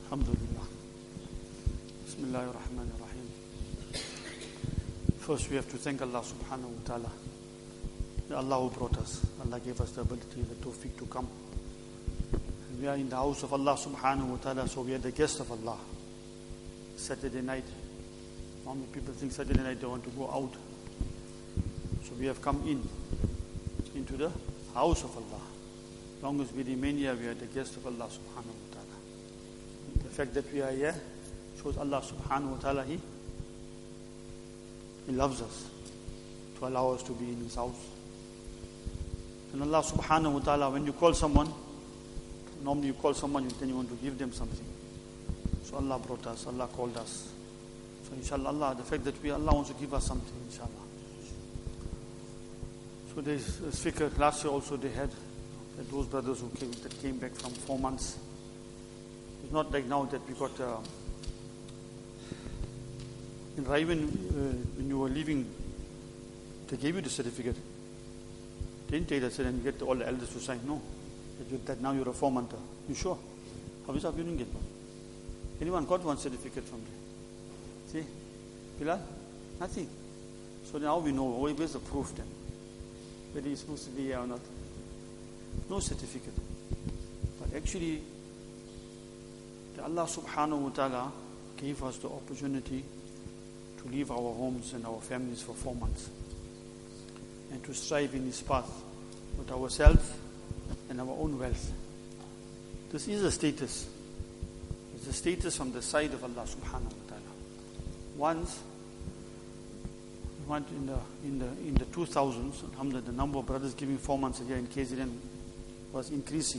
Alhamdulillah. Bismillahir Rahmanir Rahim. First we have to thank Allah subhanahu wa ta'ala. Allah who brought us. Allah gave us the ability, the tawfiq to come. And we are in the house of Allah subhanahu wa ta'ala, so we are the guests of Allah. Saturday night. How many people think Saturday night they want to go out? So we have come into the house of Allah. As long as we remain here, we are the guests of Allah subhanahu wa ta'ala. The fact that we are here shows Allah subhanahu wa ta'ala, He loves us to allow us to be in His house. And Allah subhanahu wa ta'ala, when you call someone, normally you call someone, then you want to give them something. So Allah brought us, Allah called us. So inshallah, Allah, the fact that Allah wants to give us something, inshallah. So there's a speaker, last year also they had those brothers who came back from 4 months. It's not like now that we got in Raivan, when you were leaving, they gave you the certificate. They didn't take that and you get all the elders to sign. No. That now you're a 4-monther. You sure? How is that you didn't get one? Anyone got one certificate from there? See? Bilal? Nothing. So now we know. Where's the proof then? Whether he's supposed to be here or not. No certificate. But actually, Allah subhanahu wa ta'ala gave us the opportunity to leave our homes and our families for 4 months and to strive in His path with ourselves and our own wealth. This is a status. It's a status from the side of Allah subhanahu wa ta'ala. Once in the 2000s, alhamdulillah, the number of brothers giving 4 months a year in KZN was increasing.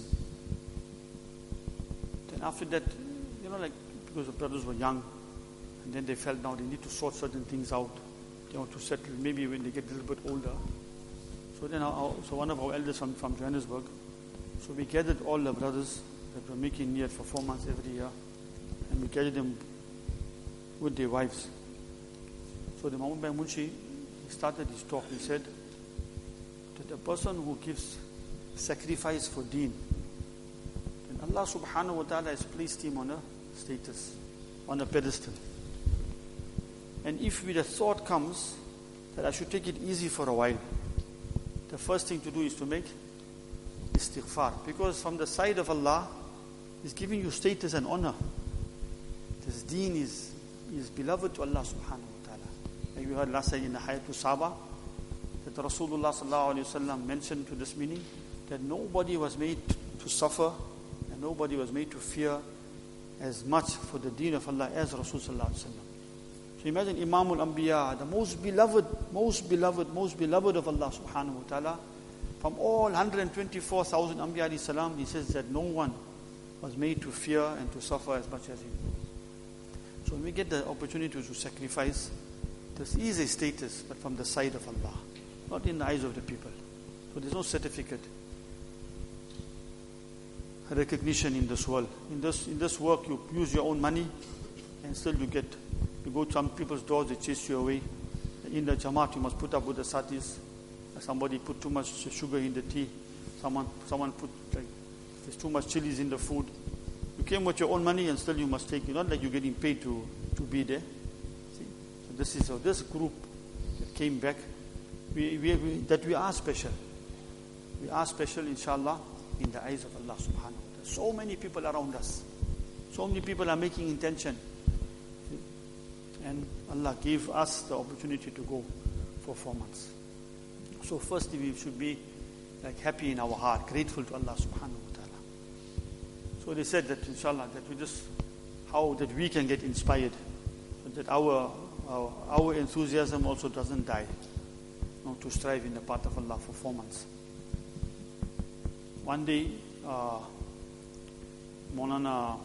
Then after that, because the brothers were young, and then they felt now they need to sort certain things out. They want to settle, maybe when they get a little bit older. So then, one of our elders from Johannesburg, so we gathered all the brothers that were making niyat for 4 months every year, and we gathered them with their wives. So the Muhammad Bhai Munshi, he started his talk. He said that the person who gives sacrifice for deen, then Allah subhanahu wa ta'ala has placed him on a status, on a pedestal. And if the thought comes that I should take it easy for a while, the first thing to do is to make istighfar. Because from the side of Allah, He's giving you status and honor. This deen is beloved to Allah subhanahu wa ta'ala. Like we heard last night in the Hayatul Saba, that Rasulullah sallallahu alayhi wa sallam mentioned to this meaning that nobody was made to suffer and nobody was made to fear as much for the deen of Allah as Rasul sallallahu alayhi wa sallam. So imagine Imamul Anbiya, the most beloved of Allah subhanahu wa ta'ala. From all 124,000 Anbiya alayhi salam, he says that no one was made to fear and to suffer as much as him. So when we get the opportunity to sacrifice, this is a status, but from the side of Allah, not in the eyes of the people. So there's no certificate, recognition in this world. In this work, you use your own money, and still you go to some people's doors, they chase you away. In the Jamaat, you must put up with the satis. Somebody put too much sugar in the tea. Someone put there's too much chilies in the food. You came with your own money, and still you must take it. Not like you're getting paid to be there. See? So this group that came back, we are special. We are special, inshallah, in the eyes of Allah subhanahu wa ta'ala. So many people around us. So many people are making intention. And Allah gave us the opportunity to go for 4 months. So firstly, we should be happy in our heart, grateful to Allah subhanahu wa ta'ala. So they said that inshallah, that we can get inspired, so that our enthusiasm also doesn't die. To strive in the path of Allah for 4 months. One day, Maulana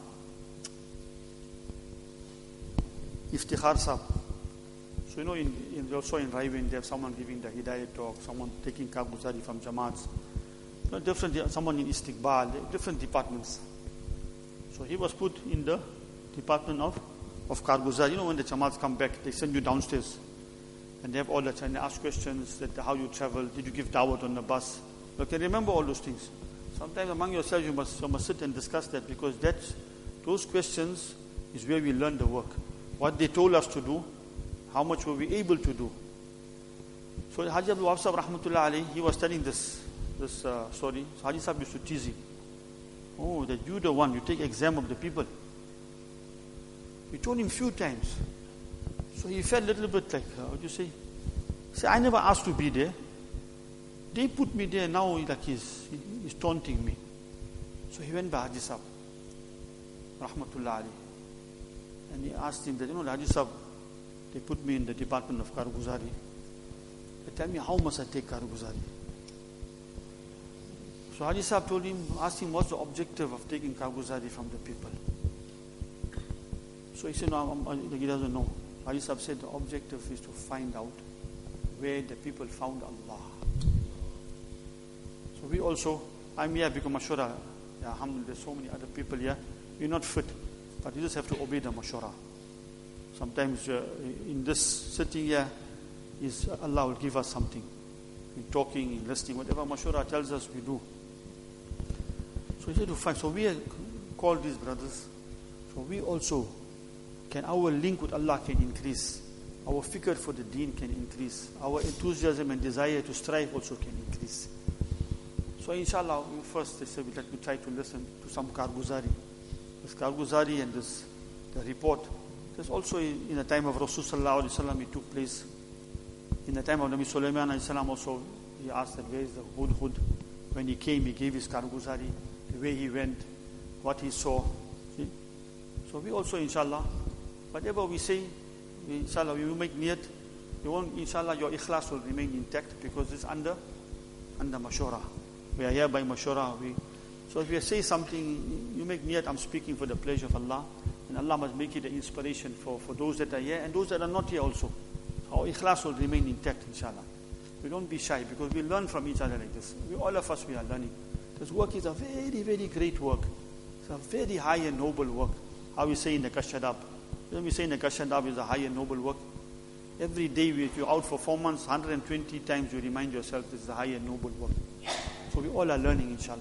Iftikhar Sahib. So also in Raivan, they have someone giving the Hidayat talk, someone taking Karguzari from Jamaats. Someone in Istiqbal, different departments. So he was put in the department of Karguzari. When the Jamaats come back, they send you downstairs. And they have all that, and they ask questions, that how you travel, did you give dawat on the bus? You can remember all those things. Sometimes among yourselves you must sit and discuss that, because that's Those questions is where we learn the work. What they told us to do, how much were we able to do. So Haji Abdul Wahab Sahib Rahmatullah Alayhi, he was telling this story. So Haji Sahib used to tease him. Oh, that you the one, you take exam of the people. We told him few times. So he felt a little bit like, what do you say? Say, I never asked to be there. They put me there, now like he's taunting me. So he went by Haji Sahib Rahmatullah Alayhi. And he asked him that, Haji Sahib, they put me in the department of Karguzari. They tell me, how must I take Karguzari? So Haji Sahib told him, asked him, what's the objective of taking Karguzari from the people? So he said, no, he doesn't know. Haji Sahib said, the objective is to find out where the people found Allah. So we also, I'm here because mashura, alhamdulillah, there's so many other people here. We're not fit, but you just have to obey the mashura. Sometimes in this sitting here, Allah will give us something. In talking, in listening, whatever mashura tells us, we do. So he said to find. So we call these brothers. So we also our link with Allah can increase. Our fikr for the deen can increase. Our enthusiasm and desire to strive also can increase. So inshallah, first they said, let me try to listen to some Karguzari. This Karguzari and the report. There's also in the time of Rasulullah sallallahu alaihi wasallam, it took place. In the time of Nabi Sulaiman alayhi salam also, he asked that where is the Hudhud? When he came, he gave his Karguzari, the way he went, what he saw. See? So we also, inshallah, whatever we say, inshallah, we will make niyat. You won't, inshallah, your ikhlas will remain intact because it's under mashura. We are here by mashura. So if you say something, you make niyat, I'm speaking for the pleasure of Allah. And Allah must make it an inspiration for those that are here and those that are not here also. Our ikhlas will remain intact, inshallah. We don't be shy because we learn from each other like this. All of us, we are learning. This work is a very, very great work. It's a very high and noble work. How we say in the Kashadab. When we say in the Kashadab is a high and noble work. Every day, if you're out for 4 months, 120 times you remind yourself this is a high and noble work. So we all are learning, inshallah.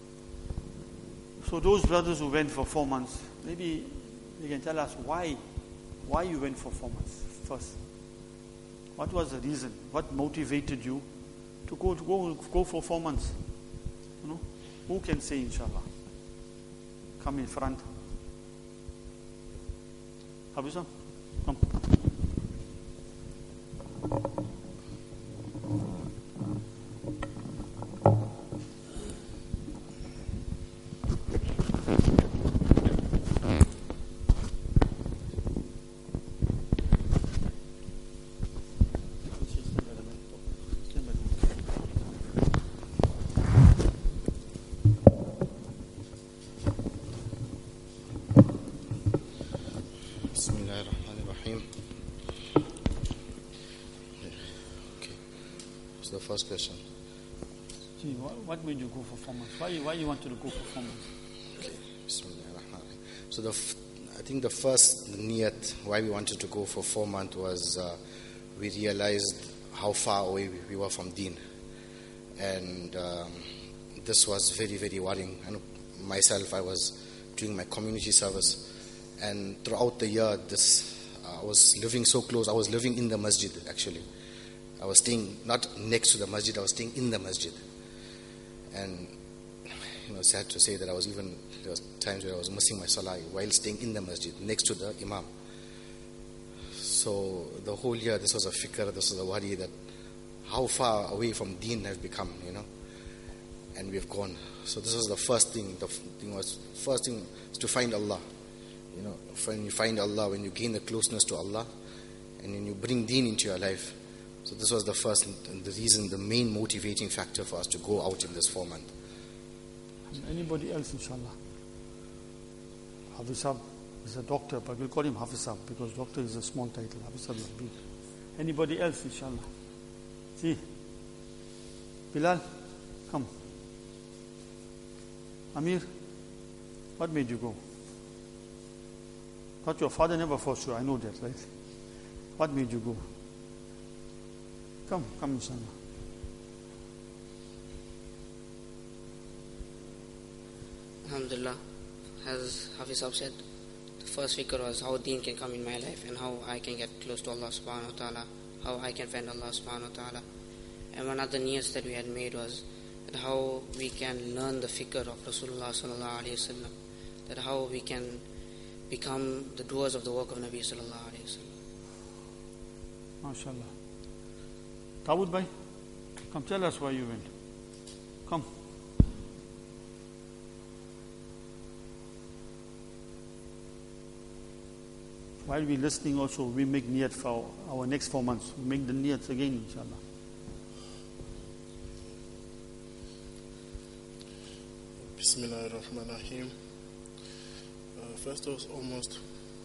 So those brothers who went for 4 months, maybe they can tell us why you went for 4 months first. What was the reason? What motivated you to go for 4 months? Who can say, inshallah? Come in front. Habisa, come. First question. Gee, what made you go for 4 months? Why you wanted to go for 4 months? Okay. So I think the first niyat why we wanted to go for 4 months was we realized how far away we were from Deen, and this was very, very worrying. And myself, I was doing my community service, and throughout the year, I was living so close. I was living in the masjid actually. I was staying not next to the masjid, I was staying in the masjid. And, sad to say that there was times where I was missing my salah while staying in the masjid, next to the imam. So the whole year, this was a fikr, this was a worry that how far away from deen I've become, and we've gone. So this was the first thing. First thing is to find Allah. When you find Allah, when you gain the closeness to Allah, and when you bring deen into your life. So this was the first, and the reason, the main motivating factor for us to go out in this 4 months. Anybody else, inshallah? Hafiz Sahib is a doctor, but we'll call him Hafiz Sahib because doctor is a small title. Hafiz Sahib is big. Anybody else, inshallah? See? Bilal, come. Amir, what made you go? But your father never forced you, I know that, right? What made you go? Come, inshallah. Alhamdulillah. as Hafiz Sahib said, the first fikr was how deen can come in my life and how I can get close to Allah subhanahu wa ta'ala, how I can find Allah subhanahu wa ta'ala. And one of the niyats that we had made was that how we can learn the fikr of Rasulullah sallallahu alayhi wa sallam, that how we can become the doers of the work of Nabi sallallahu alayhi wa sallam. MashaAllah. Dawood bhai, come tell us why you went. Come. While we're listening also, we make niyat for our next 4 months. We make the niyats again, inshallah. Bismillahirrahmanirrahim. First of almost,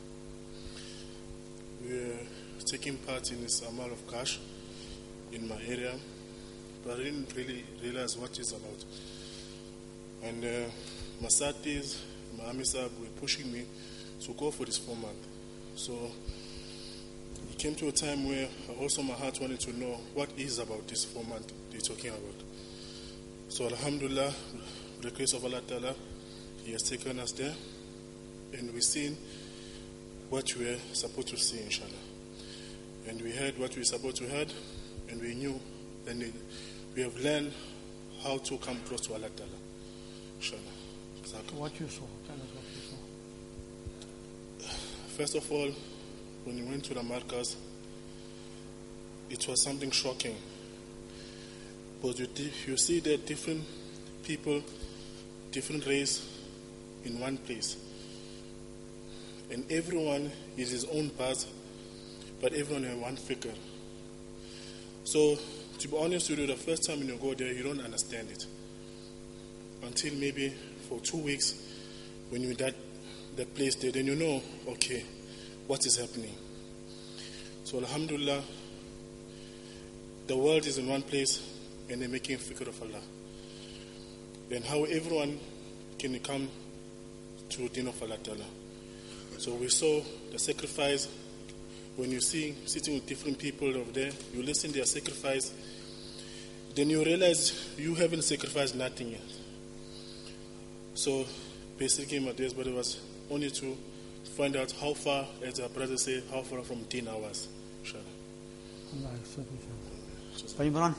we're taking part in this amal of cash in my area, but I didn't really realize what it's about. And Masatis, my Amisa were pushing me to go for this 4 month. So it came to a time where also my heart wanted to know what is about this 4 month they're talking about. So Alhamdulillah, with the grace of Allah Ta'ala, He has taken us there, and we've seen what we were supposed to see, inshallah. And we heard what we were supposed to hear, and we knew, and we have learned how to come close to Allah Ta'ala, inshallah. What you saw? Tell us what you saw. First of all, when we went to the Markaz, it was something shocking. But you see that different people, different race in one place. And everyone is his own path, but everyone has one figure. So, to be honest with you, the first time when you go there, you don't understand it. Until maybe for 2 weeks, when you're that place there, then you know, okay, what is happening. So, Alhamdulillah, the world is in one place, and they're making a fikr of Allah. Then how everyone can come to the deen of Allah Ta'ala. So we saw the sacrifice. When you see sitting with different people over there, you listen to their sacrifice, then you realize you haven't sacrificed nothing yet. So basically my day's brother was only to find out how far, as our brother said, how far from deen I was. Inshallah. Allah accept inshallah. Imran.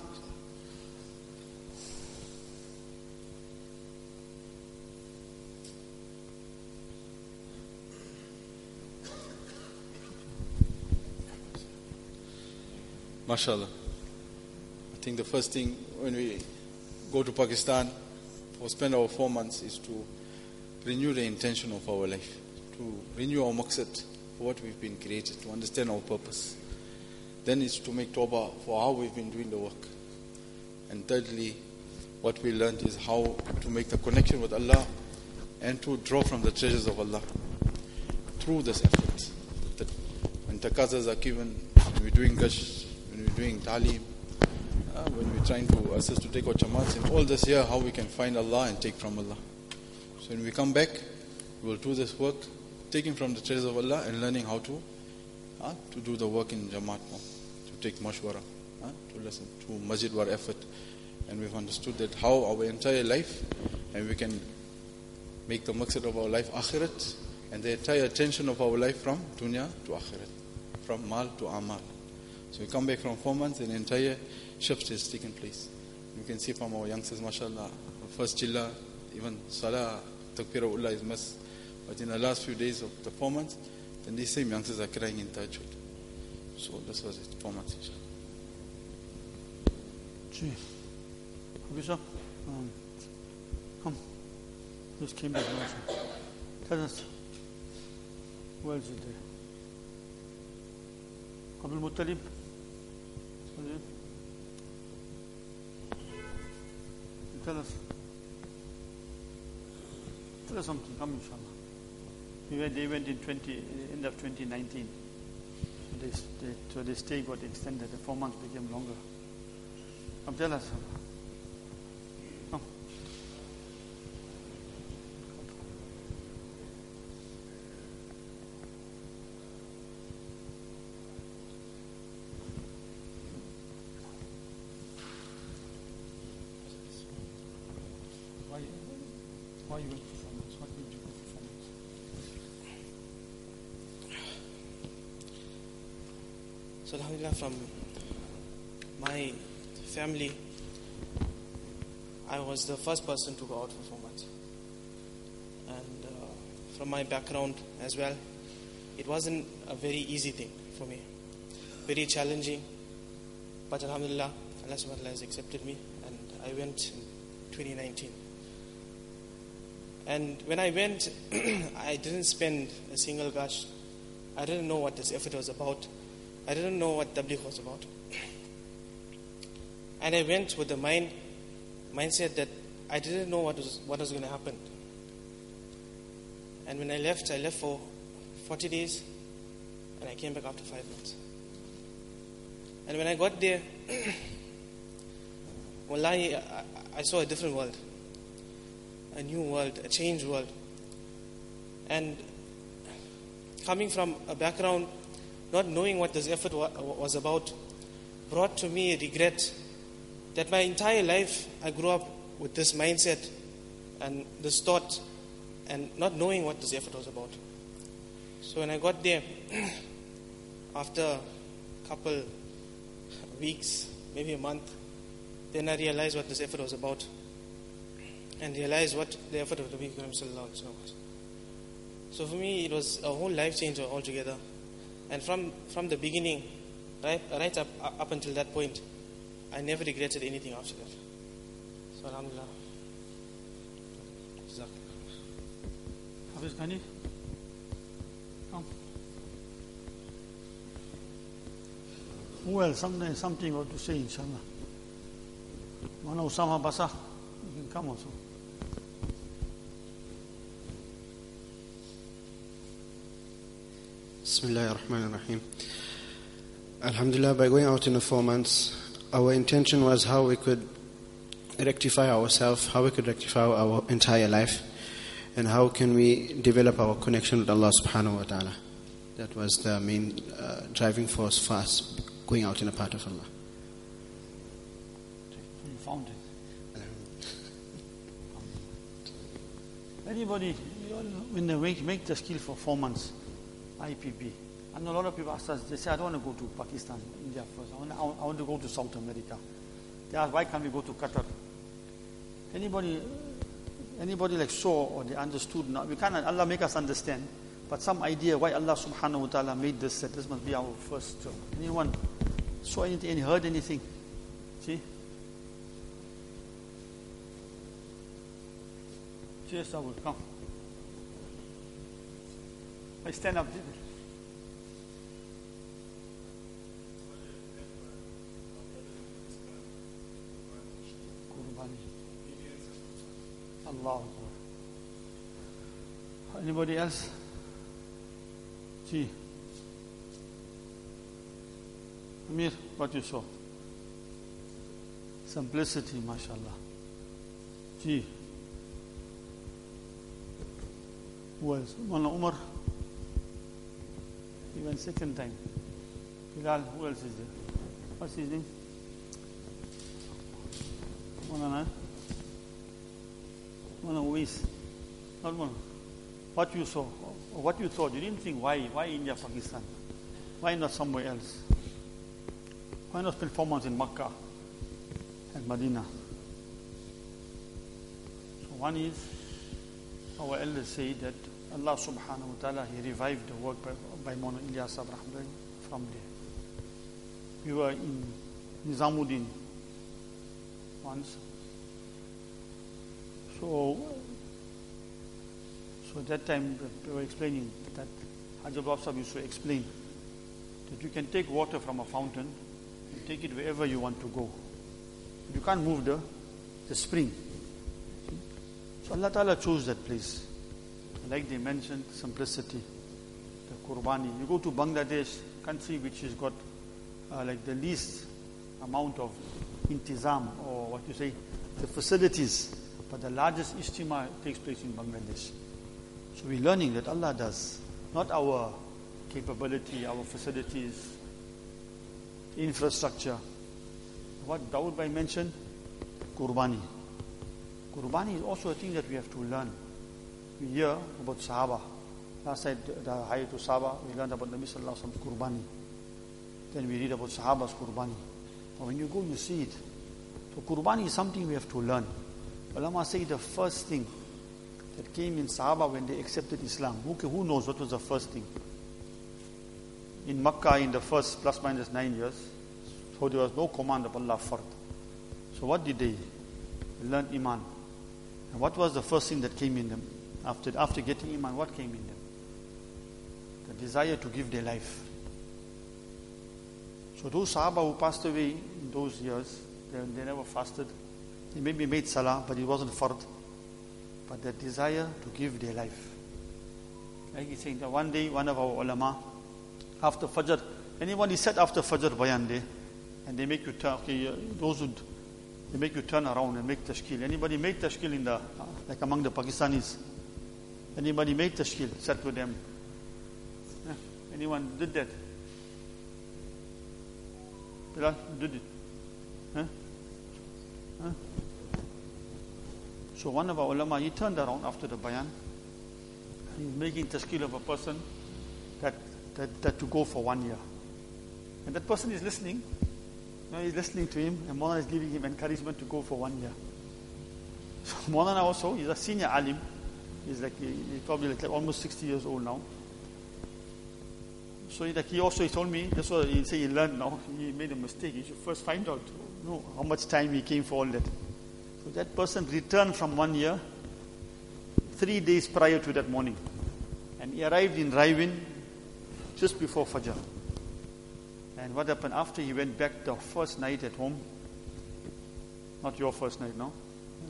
MashaAllah. I think the first thing when we go to Pakistan or spend our 4 months is to renew the intention of our life, to renew our maqsad for what we've been created, to understand our purpose. Then it's to make tawbah for how we've been doing the work. And thirdly, what we learned is how to make the connection with Allah and to draw from the treasures of Allah through this effort. That when takazas are given, when we're doing gash, when we're doing ta'aleem, when we're trying to assist to take our jamaats, and all this here, how we can find Allah and take from Allah. So when we come back, we will do this work, taking from the treasures of Allah and learning how to do the work in jamaat more, to take mashwara, to listen to masjid war effort. And we've understood that how our entire life, and we can make the maqsad of our life akhirat, and the entire attention of our life from dunya to akhirat, from mal to amal. So we come back from 4 months, and the entire shift has taken place. You can see from our youngsters, mashallah, first chilla, even salah, takbirullah is missed. But in the last few days of the 4 months, then these same youngsters are crying in tahajjud. So this was it, 4 months, inshallah. Gee. Officer, come. Just came back also. Tell us, where is it there? Abdul Muttalib? Tell us. Tell us something. Come, inshallah. They went in end of 2019. So their stay got extended. The 4 months became longer. Come, tell us. Come. Why you went for 4 months? What made you go for 4 months? So alhamdulillah, from my family, I was the first person to go out for 4 months. And from my background as well, it wasn't a very easy thing for me. Very challenging. But alhamdulillah, Allah subhanahu wa ta'ala has accepted me, and I went in 2019. And when I went, I didn't spend a single gash. I didn't know what this effort was about. I didn't know what tabligh was about. And I went with the mindset that I didn't know what was going to happen. And when I left for 40 days, and I came back after 5 months. And when I got there, wallahi, I saw a different world. A new world, a changed world. And coming from a background, not knowing what this effort was about, brought to me a regret that my entire life I grew up with this mindset and this thought and not knowing what this effort was about. So when I got there, after a couple weeks, maybe a month, then I realized what this effort was about and realized what the effort of the Nabi Karim Sallallahu Alaihi Wasallam was. So for me, it was a whole life changer altogether. And from the beginning, right up until that point, I never regretted anything after that. So alhamdulillah. Hafiz Ghani, come. Who else? Something got to say, inshallah. Mana Usama Basa, you can come also. Bismillah ar-Rahman ar-Rahim. Alhamdulillah, by going out in the 4 months, our intention was how we could rectify ourselves, how we could rectify our entire life, and how can we develop our connection with Allah subhanahu wa ta'ala. That was the main driving force for us going out in the path of Allah. You found it. Anybody, when they make the skill for 4 months, IPP, I know a lot of people ask us, they say, I don't want to go to Pakistan, India first. I want to go to South America. They ask, why can't we go to Qatar? Anybody like saw or they understood? Now, we can't, Allah make us understand, but some idea why Allah subhanahu wa ta'ala made this, that this must be our first job. Anyone saw anything, heard anything? See? Cheers, Saul, come. I stand up. Allah. Anybody else? See. Amir, what you saw? Simplicity, mashallah. See. Who else? Mullah Umar. He went second time. Bilal, who else is there? What's his name? Mullah Uwais. Not one. What you saw, or what you thought, you didn't think why India, Pakistan? Why not somewhere else? Why not spend 4 months in Makkah and Medina? So one is, our elders say that Allah subhanahu wa ta'ala, He revived the work by Mawlana Ilyas Sahib from there. We were in Nizamuddin once. So that time they were explaining that Haji Abdul Sahib used to explain that you can take water from a fountain and take it wherever you want to go. You can't move the spring. So Allah Ta'ala chose that place. Like they mentioned, simplicity, the Qurbani. You go to Bangladesh, country which has got like the least amount of intizam, or what you say, the facilities, but the largest ijtima takes place in Bangladesh. So we're learning that Allah does, not our capability, our facilities, infrastructure. What Dawood Bhai mentioned, Qurbani. Qurbani is also a thing that we have to learn. We hear about Sahaba. Last night, the Hayatul Sahaba, we learned about Nabi Sallallahu Alaihi Wasallam's Qurbani. then we read about Sahaba's Qurbani. But when you go, you see it. So Qurbani is something we have to learn. Ulama say the first thing that came in Sahaba when they accepted Islam. Who knows what was the first thing? In Makkah, in the first plus minus 9 years, so there was no command of Allah fard. So what did they learn? Iman. And what was the first thing that came in them? After getting Iman, what came in them? The desire to give their life. So those Sahaba who passed away in those years, they never fasted. They maybe made salah, but it wasn't fard. But the desire to give their life. Like he's saying that one day, one of our ulama, after Fajr, anyone is said after Fajr bayan day, and they make you turn, they make you turn around and make tashkil. Anybody made tashkil in the, like among the Pakistanis? Anybody made tashkil? Said to them. Anyone did that? Bilal, did it? So one of our ulama, he turned around after the bayan. He's making tashkil of a person that to go for 1 year. And that person is listening. He's listening to him, and Maulana is giving him encouragement to go for 1 year. So Maulana also, he's a senior alim. He's probably almost 60 years old now. So he told me, that's what he said he learned now. He made a mistake. He should first find out how much time he came for all that. So that person returned from 1 year 3 days prior to that morning. And he arrived in Raiwin just before Fajr. And what happened after he went back the first night at home? Not your first night, no?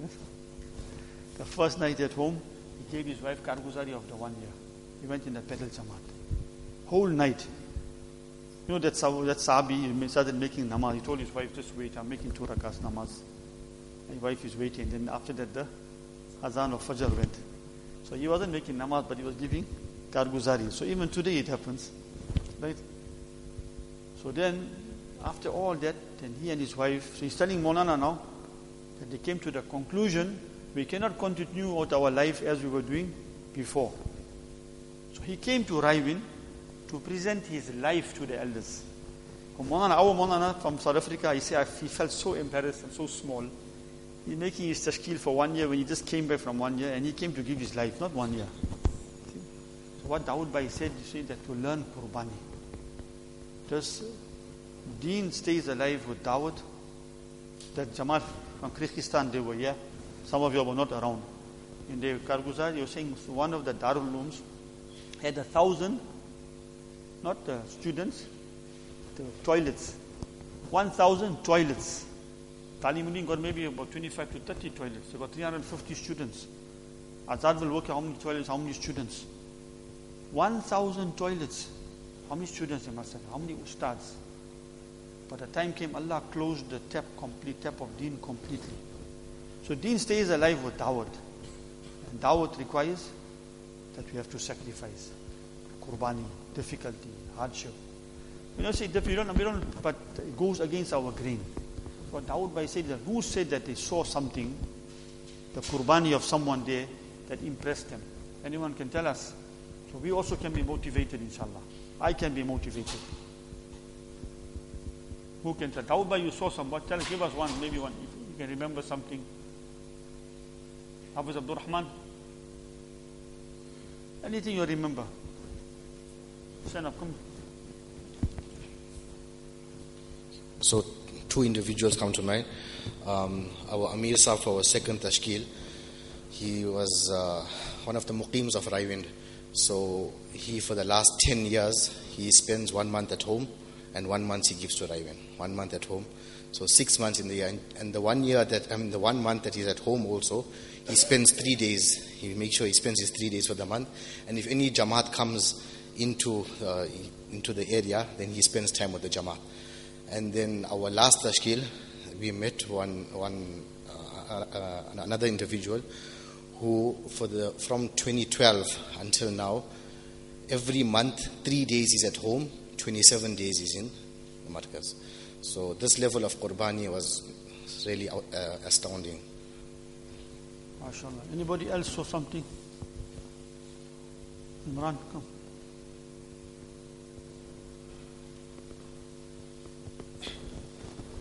The first night at home, he gave his wife Karguzari of the 1 year. He went in the Pedal Jamaat. Whole night. You know that Sahabi, he started making namaz. He told his wife, just wait, I'm making 2 rakas namaz. My wife is waiting. Then after that, the Azan of Fajr went. So he wasn't making namaz, but he was giving Karguzari. So even today it happens. Right? So then, after all that, then he and his wife, so he's telling Maulana now, that they came to the conclusion, we cannot continue with our life as we were doing before. So he came to Raiwin to present his life to the elders. Our Maulana from South Africa, he said he felt so embarrassed and so small. He's making his tashkil for 1 year when he just came back from 1 year, and he came to give his life, not 1 year. So what Dawood Bhai said, he said that to learn Qurbani. Just Deen stays alive with Dawood. That Jamaat from Kyrgyzstan, they were here. Some of you were not around. In the Karguzar, you were saying one of the Darul Ulooms had 1,000, not the students, the toilets. 1,000 toilets. Talimuddin got maybe about 25 to 30 toilets. They got 350 students. Azad will work how many toilets, how many students? 1,000 toilets. How many students they must have? How many ustads? By the time came, Allah closed the tap of Deen completely. So Deen stays alive with Dawat. And Dawat requires that we have to sacrifice. Qurbani, difficulty, hardship. We don't say we don't, but it goes against our grain. What Dawood Bhai said, that who said that they saw something, the Qurbani of someone there, that impressed them? Anyone can tell us. So we also can be motivated, inshallah. I can be motivated. Who can tell? Dawood Bhai, you saw someone. Tell us, give us one, maybe one. If you can remember something. Hafiz Abdul Rahman. Anything you remember. Stand up, come. So, 2 individuals come to mind. Our Amir Sahib, our second tashkil, he was one of the muqims of Raiwind. So he, for the last 10 years, he spends 1 month at home and 1 month he gives to Raiwind. 1 month at home. So 6 months in the year. And the 1 year that, the 1 month that he's at home also, he spends 3 days. He makes sure he spends his 3 days for the month. And if any Jamaat comes into the area, then he spends time with the Jamaat. And then our last tashkil, we met another individual who, from 2012 until now, every month, 3 days is at home, 27 days is in the markaz. So this level of Qurbani was really astounding. MashaAllah. Anybody else saw something? Imran, come.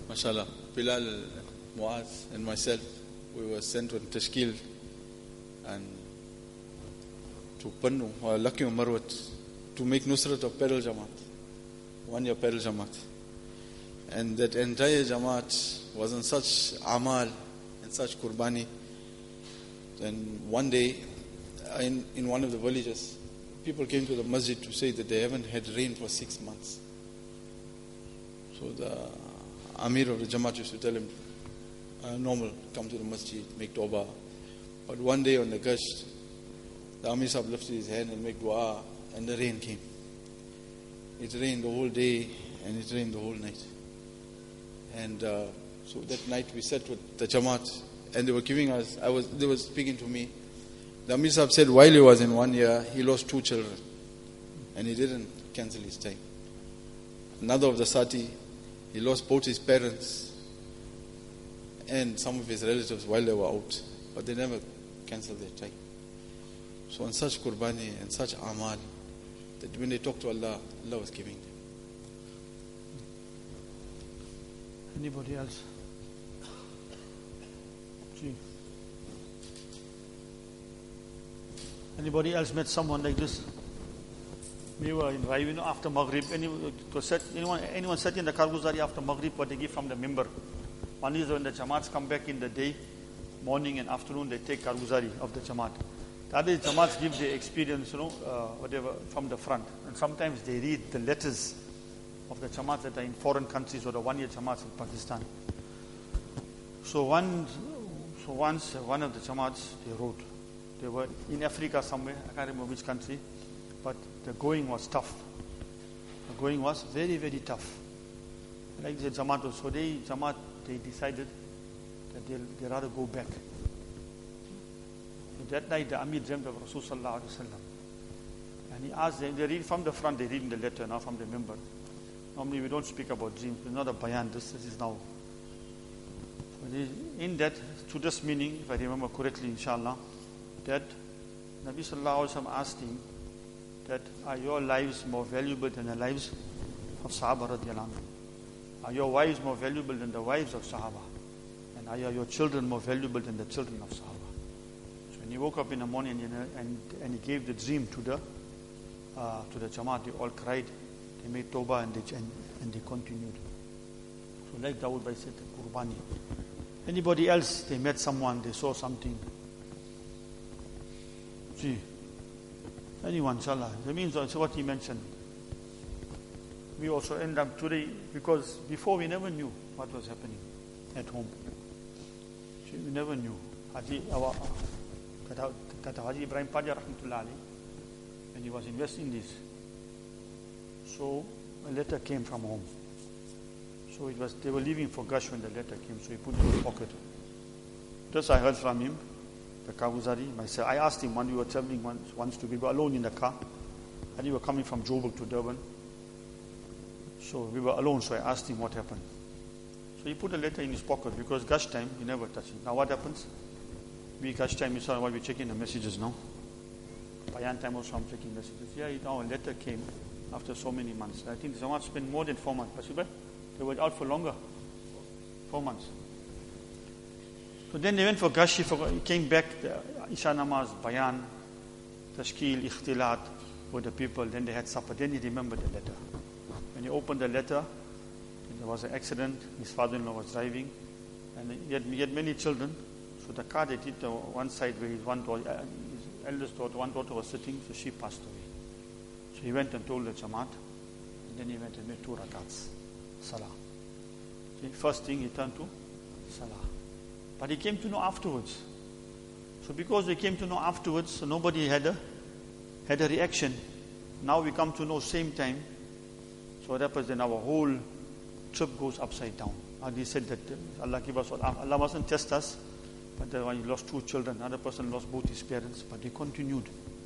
mashallah, Bilal, Muaz and myself, we were sent on Tashkil and to Pannu, or Lucky Marwat, to make Nusrat of Pedal Jamaat, 1 year Pedal Jamaat. And that entire Jamaat was in such amal and such qurbani. And one day, in one of the villages, people came to the masjid to say that they haven't had rain for 6 months. So the Amir of the Jamaat used to tell him, normal, come to the masjid, make tawbah. But one day on the Gasht, the Amir Sahib lifted his hand and made dua, and the rain came. It rained the whole day and it rained the whole night. And so that night we sat with the Jamaat and they were giving us, they were speaking to me. The Amir Sahib said while he was in 1 year, he lost 2 children and he didn't cancel his time. Another of the Sati, he lost both his parents and some of his relatives while they were out, but they never cancelled their time. So on such qurbani and such amal, that when they talk to Allah, Allah was giving them. Anybody else? Gee. Anybody else met someone like this? We were in Rai, after Maghrib. Anyone sat in the Karguzari after Maghrib, what they give from the member. One is when the Jamaats come back in the day, morning and afternoon, they take Karguzari of the Jamaat. The other Jamaats give their experience, whatever, from the front. And sometimes they read the letters of the Jamaats that are in foreign countries or the 1 year Jamaats in Pakistan. So once one of the Jamaats, they wrote. They were in Africa somewhere, I can't remember which country, but the going was tough. The going was very, very tough. Like the Jamaat, so they decided that they'd rather go back. So that night the Amir dreamt of Rasul Sallallahu Alaihi Wasallam. And he asked them, they read from the front, they read in the letter, not from the member. Normally we don't speak about dreams, it's not a bayan, this is now. So in that, to this meaning, if I remember correctly, inshallah, that Nabi Sallallahu Alaihi Wasallam asked him that are your lives more valuable than the lives of Sahaba radiallahu anhu? Are your wives more valuable than the wives of Sahaba? And are your children more valuable than the children of Sahaba? So when he woke up in the morning and he gave the dream to the Jamaat, they all cried, they made tawbah and they continued. So like Dawood Bhai said, Qurbani. Anybody else, they met someone, they saw something. See, anyone, inshallah. That means also what he mentioned. We also end up today, because before we never knew what was happening at home. See, we never knew. Haji Ibrahim Paja rahmatullah alayhi, when he was in West Indies. So a letter came from home. So they were leaving for Gush when the letter came, so he put it in his pocket. Just I heard from him, the Karguzari, myself. I asked him when we were traveling once we were alone in the car, and we were coming from Joburg to Durban. So we were alone, so I asked him what happened. So he put a letter in his pocket, because Gush time, he never touched it. Now what happens? We Gush time, you saw while we're checking the messages now. Bayan time also I'm checking messages. Yeah, now a letter came after so many months. I think Jamaat spent more than 4 months. They were out for longer. 4 months. So then they went for Gush, he came back, the Isha Namaz, Bayan, Tashkil, Ikhtilat with the people, then they had supper. Then he remembered the letter. When he opened the letter, there was an accident, his father-in-law was driving, and he had many children. So the car that hit the one side where his eldest daughter, one daughter was sitting, so she passed away. So he went and told the Jamaat, and then he went and made 2 rakats, Salah. Okay, first thing he turned to Salah. But he came to know afterwards. So because they came to know afterwards, so nobody had a reaction. Now we come to know same time. So what happens then, our whole trip goes upside down. And he said that Allah mustn't test us, but the one he lost 2 children, another person lost both his parents, but they continued.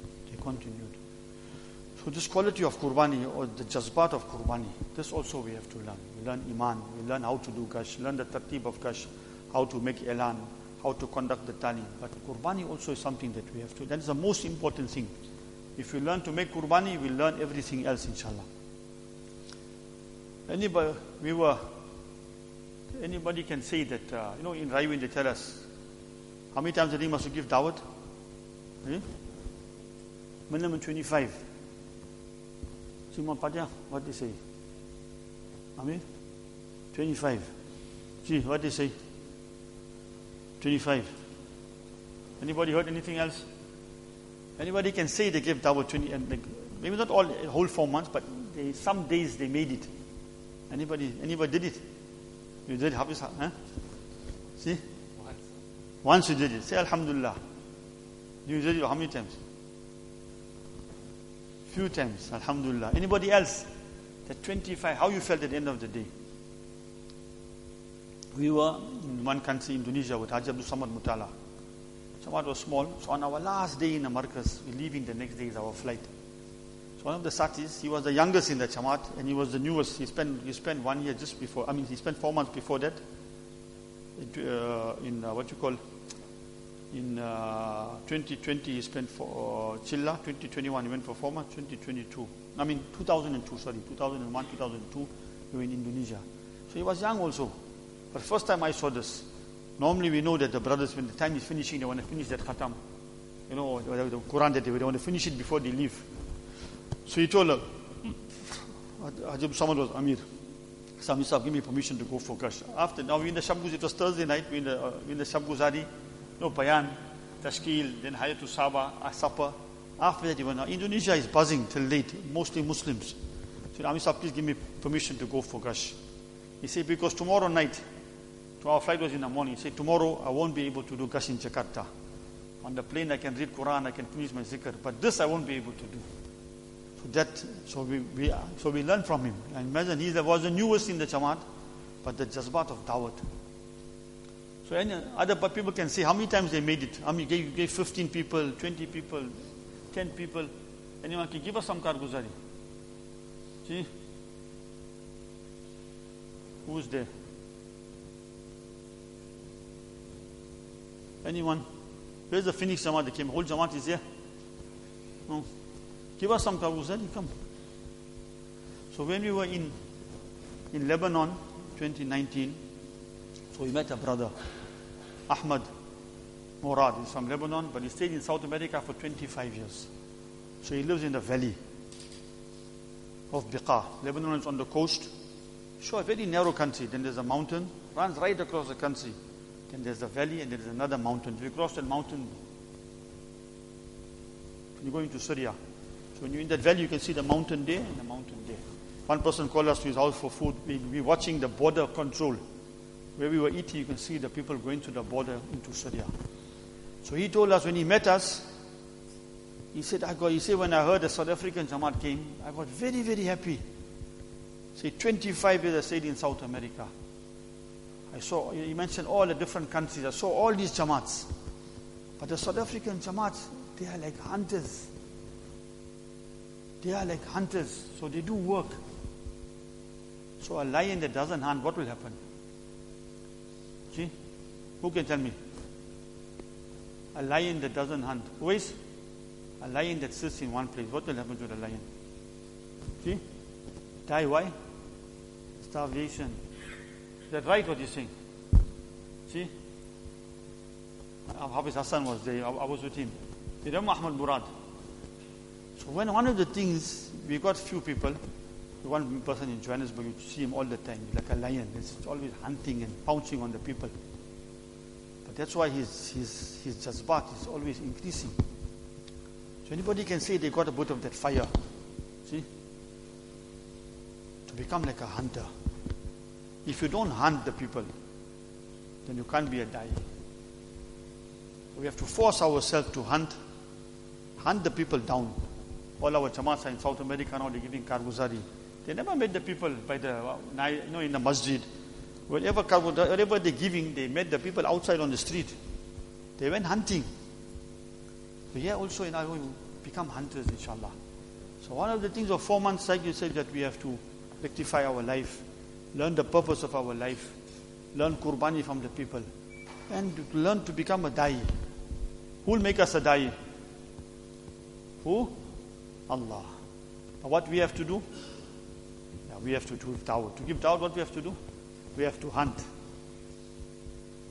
So this quality of Qurbani, or the jazbat of Qurbani, this also we have to learn. We learn Iman, we learn how to do Gush, learn the tartib of Gush, how to make Elan, how to conduct the Talim. But Qurbani also is something that we have to. That is the most important thing. If we learn to make Qurbani, we learn everything else, inshallah. The Anybody can say that, in Raiwin they tell us, how many times a day must you give dawat? Minimum 25. Simon Padya, what they say? Amir? 25. Gee, what they say? 25. Anybody heard anything else? Anybody can say they gave dawah 20, and maybe not all whole 4 months, but some days they made it. Anybody did it? You did, Hafiz? Huh? See? Once you did it. Say Alhamdulillah. You did it how many times? Few times. Alhamdulillah. Anybody else? That 25, how you felt at the end of the day? We were in one country, Indonesia, with Haji Abdul Samad Mutala. Samad was small. So on our last day in the Markaz, we're leaving the next day is our flight. So one of the Satis, he was the youngest in the Jamaat and he was the newest. He spent 1 year just before, he spent 4 months before that in 2020 he spent for Chilla, 2021 he went for 4 months, 2002, 2001, 2002 we were in Indonesia. So he was young also. But first time I saw this, normally we know that the brothers, when the time is finishing, they want to finish that khatam. The Quran that they want to finish it before they leave. So he told her, Ajib Samad was Amir. Sami Sahib, give me permission to go for Gash. After, now we're in the Shabguz, it was Thursday night, we're in the Shabguzari, Bayan, Tashkil, then Hayatu Saba, supper. After that, even Indonesia is buzzing till late, mostly Muslims. So Amir Sahib, please give me permission to go for Gash. He said, because tomorrow night, our flight was in the morning. He said, tomorrow I won't be able to do Gash in Jakarta. On the plane I can read Quran, I can finish my zikr, but this I won't be able to do. So we learned from him. And imagine, he was the newest in the Jamaat, but the jazbat of Dawat. So other people can say how many times they made it. How many gave 15 people, 20 people, 10 people. Anyone can give us some karguzari? See? Who's there? Anyone? Where's the Phoenix Jamaat that came? Whole Jamaat is here? No. Give us some karguzari, come. So when we were in Lebanon, 2019, so we met a brother, Ahmad Morad. He's from Lebanon, but he stayed in South America for 25 years. So he lives in the valley of Biqa. Lebanon is on the coast. Sure, a very narrow country. Then there's a mountain, runs right across the country. Then there's a valley and there's another mountain. If you cross that mountain, you go into Syria. So when you're in that valley, you can see the mountain there and the mountain there. One person called us to his house for food. We're watching the border control. Where we were eating, you can see the people going to the border into Syria. So he told us when he met us, he said, when I heard the South African Jamaat came, I got very, very happy. Say 25 years I stayed in South America. He mentioned all the different countries. I saw all these Jamaats. But the South African Jamaats, they are like hunters. They are like hunters. So they do work. So a lion that doesn't hunt, what will happen? See? Who can tell me? A lion that doesn't hunt. Who is? A lion that sits in one place. What will happen to the lion? See? Die. Why? Starvation. Is that right what you're saying? See? Hafiz Hassan was there. I was with him. You remember Ahmad Murad? So when one of the things, we got few people. One person in Johannesburg, you see him all the time, like a lion. He's always hunting and pouncing on the people. But that's why his jazbat is always increasing. So anybody can say they got a bit of that fire. See? To become like a hunter. If you don't hunt the people, then you can't be a dai. So we have to force ourselves to hunt the people down. All our Jamaats are in South America now, they're giving karguzari. They never met the people by in the masjid. Whatever they're giving, they met the people outside on the street. They went hunting. But here also we become hunters, inshallah. So one of the things of 4 months, like you said, that we have to rectify our life, learn the purpose of our life, learn qurbani from the people, and learn to become a da'i. Who will make us a da'i? Who? Allah. Now what we have to do? We have to do da'wah. To give da'wah, what we have to do? We have to hunt.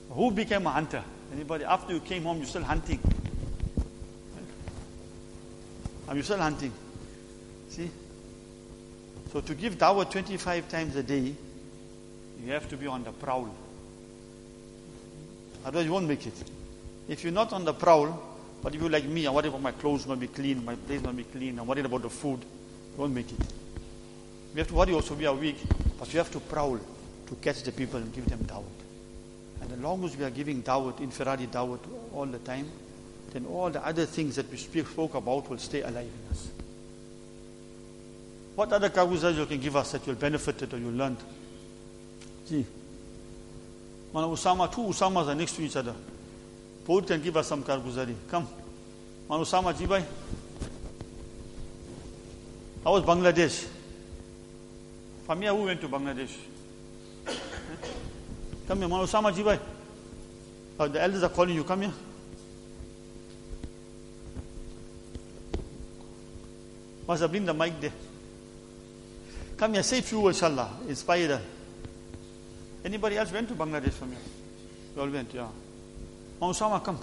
Who became a hunter? Anybody? After you came home, you're still hunting. You're still hunting. See? So to give dawah 25 times a day, you have to be on the prowl. Otherwise you won't make it. If you're not on the prowl, but if you're like me, I worry about my clothes must be clean, my place must be clean, I'm worried about the food, you won't make it. We have to worry also, we are weak, but you have to prowl to catch the people and give them dawah. And as long as we are giving dawah, infiradi dawah all the time, then all the other things that we spoke about will stay alive in us. What other karguzars you can give us that you'll benefit it or you'll learn? See, Mana Usama, two Usamas are next to each other. Both can give us some karguzari. Come. Mana Usama, Jibai. How was Bangladesh? From here, who went to Bangladesh? Come here, Mana Usama, Jibai. The elders are calling you. Come here. Must have been the mic there. Come here, say a few words, inshallah. Inspire. Anybody else went to Bangladesh from here? You all went, yeah. Usama, come.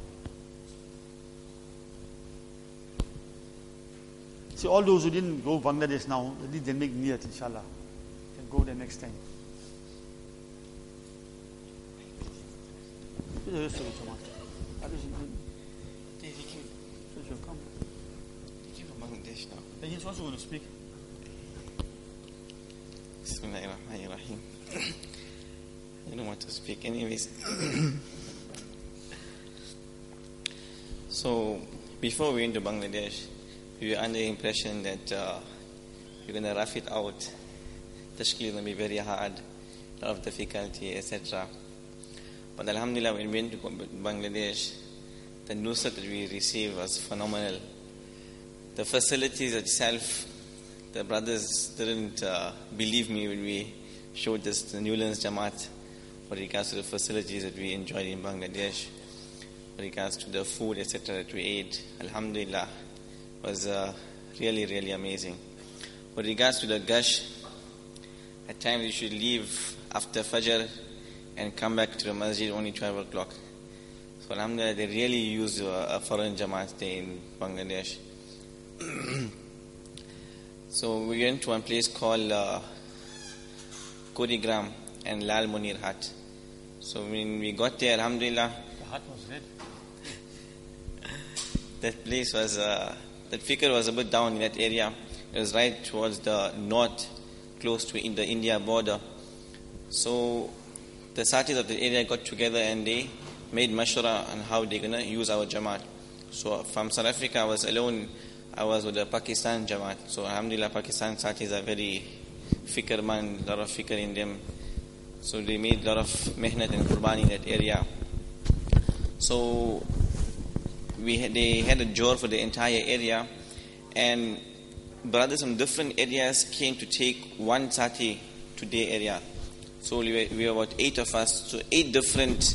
See, all those who didn't go Bangladesh now, at least they make niyat, inshallah. Can go there next time. Who's the rest of the Jamaat? Come. He came from Bangladesh now. He's also going to speak. Bismillahirrahmanirrahim. I don't want to speak anyways. So, before we went to Bangladesh, we were under the impression that we're going to rough it out. Tashkil is going to be very hard, a lot of difficulty, etc. But Alhamdulillah, when we went to Bangladesh, the nusrat that we received was phenomenal. The facilities itself, the brothers didn't believe me when we showed this the Newlands Jamaat with regards to the facilities that we enjoyed in Bangladesh, with regards to the food, etc. that we ate. Alhamdulillah, was really, really amazing. With regards to the gush, at times you should leave after Fajr and come back to the masjid only 12 o'clock. So Alhamdulillah, they really use a foreign Jamaat there in Bangladesh. So we went to one place called Kurigram and Lal Munir Hut. So when we got there, Alhamdulillah, the hut was red. That place was, that fikr was a bit down in that area. It was right towards the north, close to the India border. So the satis of the area got together and they made mashwara on how they're going to use our Jamaat. So from South Africa, I was alone. I was with the Pakistan Jamaat. So Alhamdulillah, Pakistan satis are very fikr man, a lot of fikr in them. So they made a lot of mehnat and qurbani in that area. So they had a jor for the entire area, and brothers from different areas came to take one sati to their area. So we were about 8 of us. So 8 different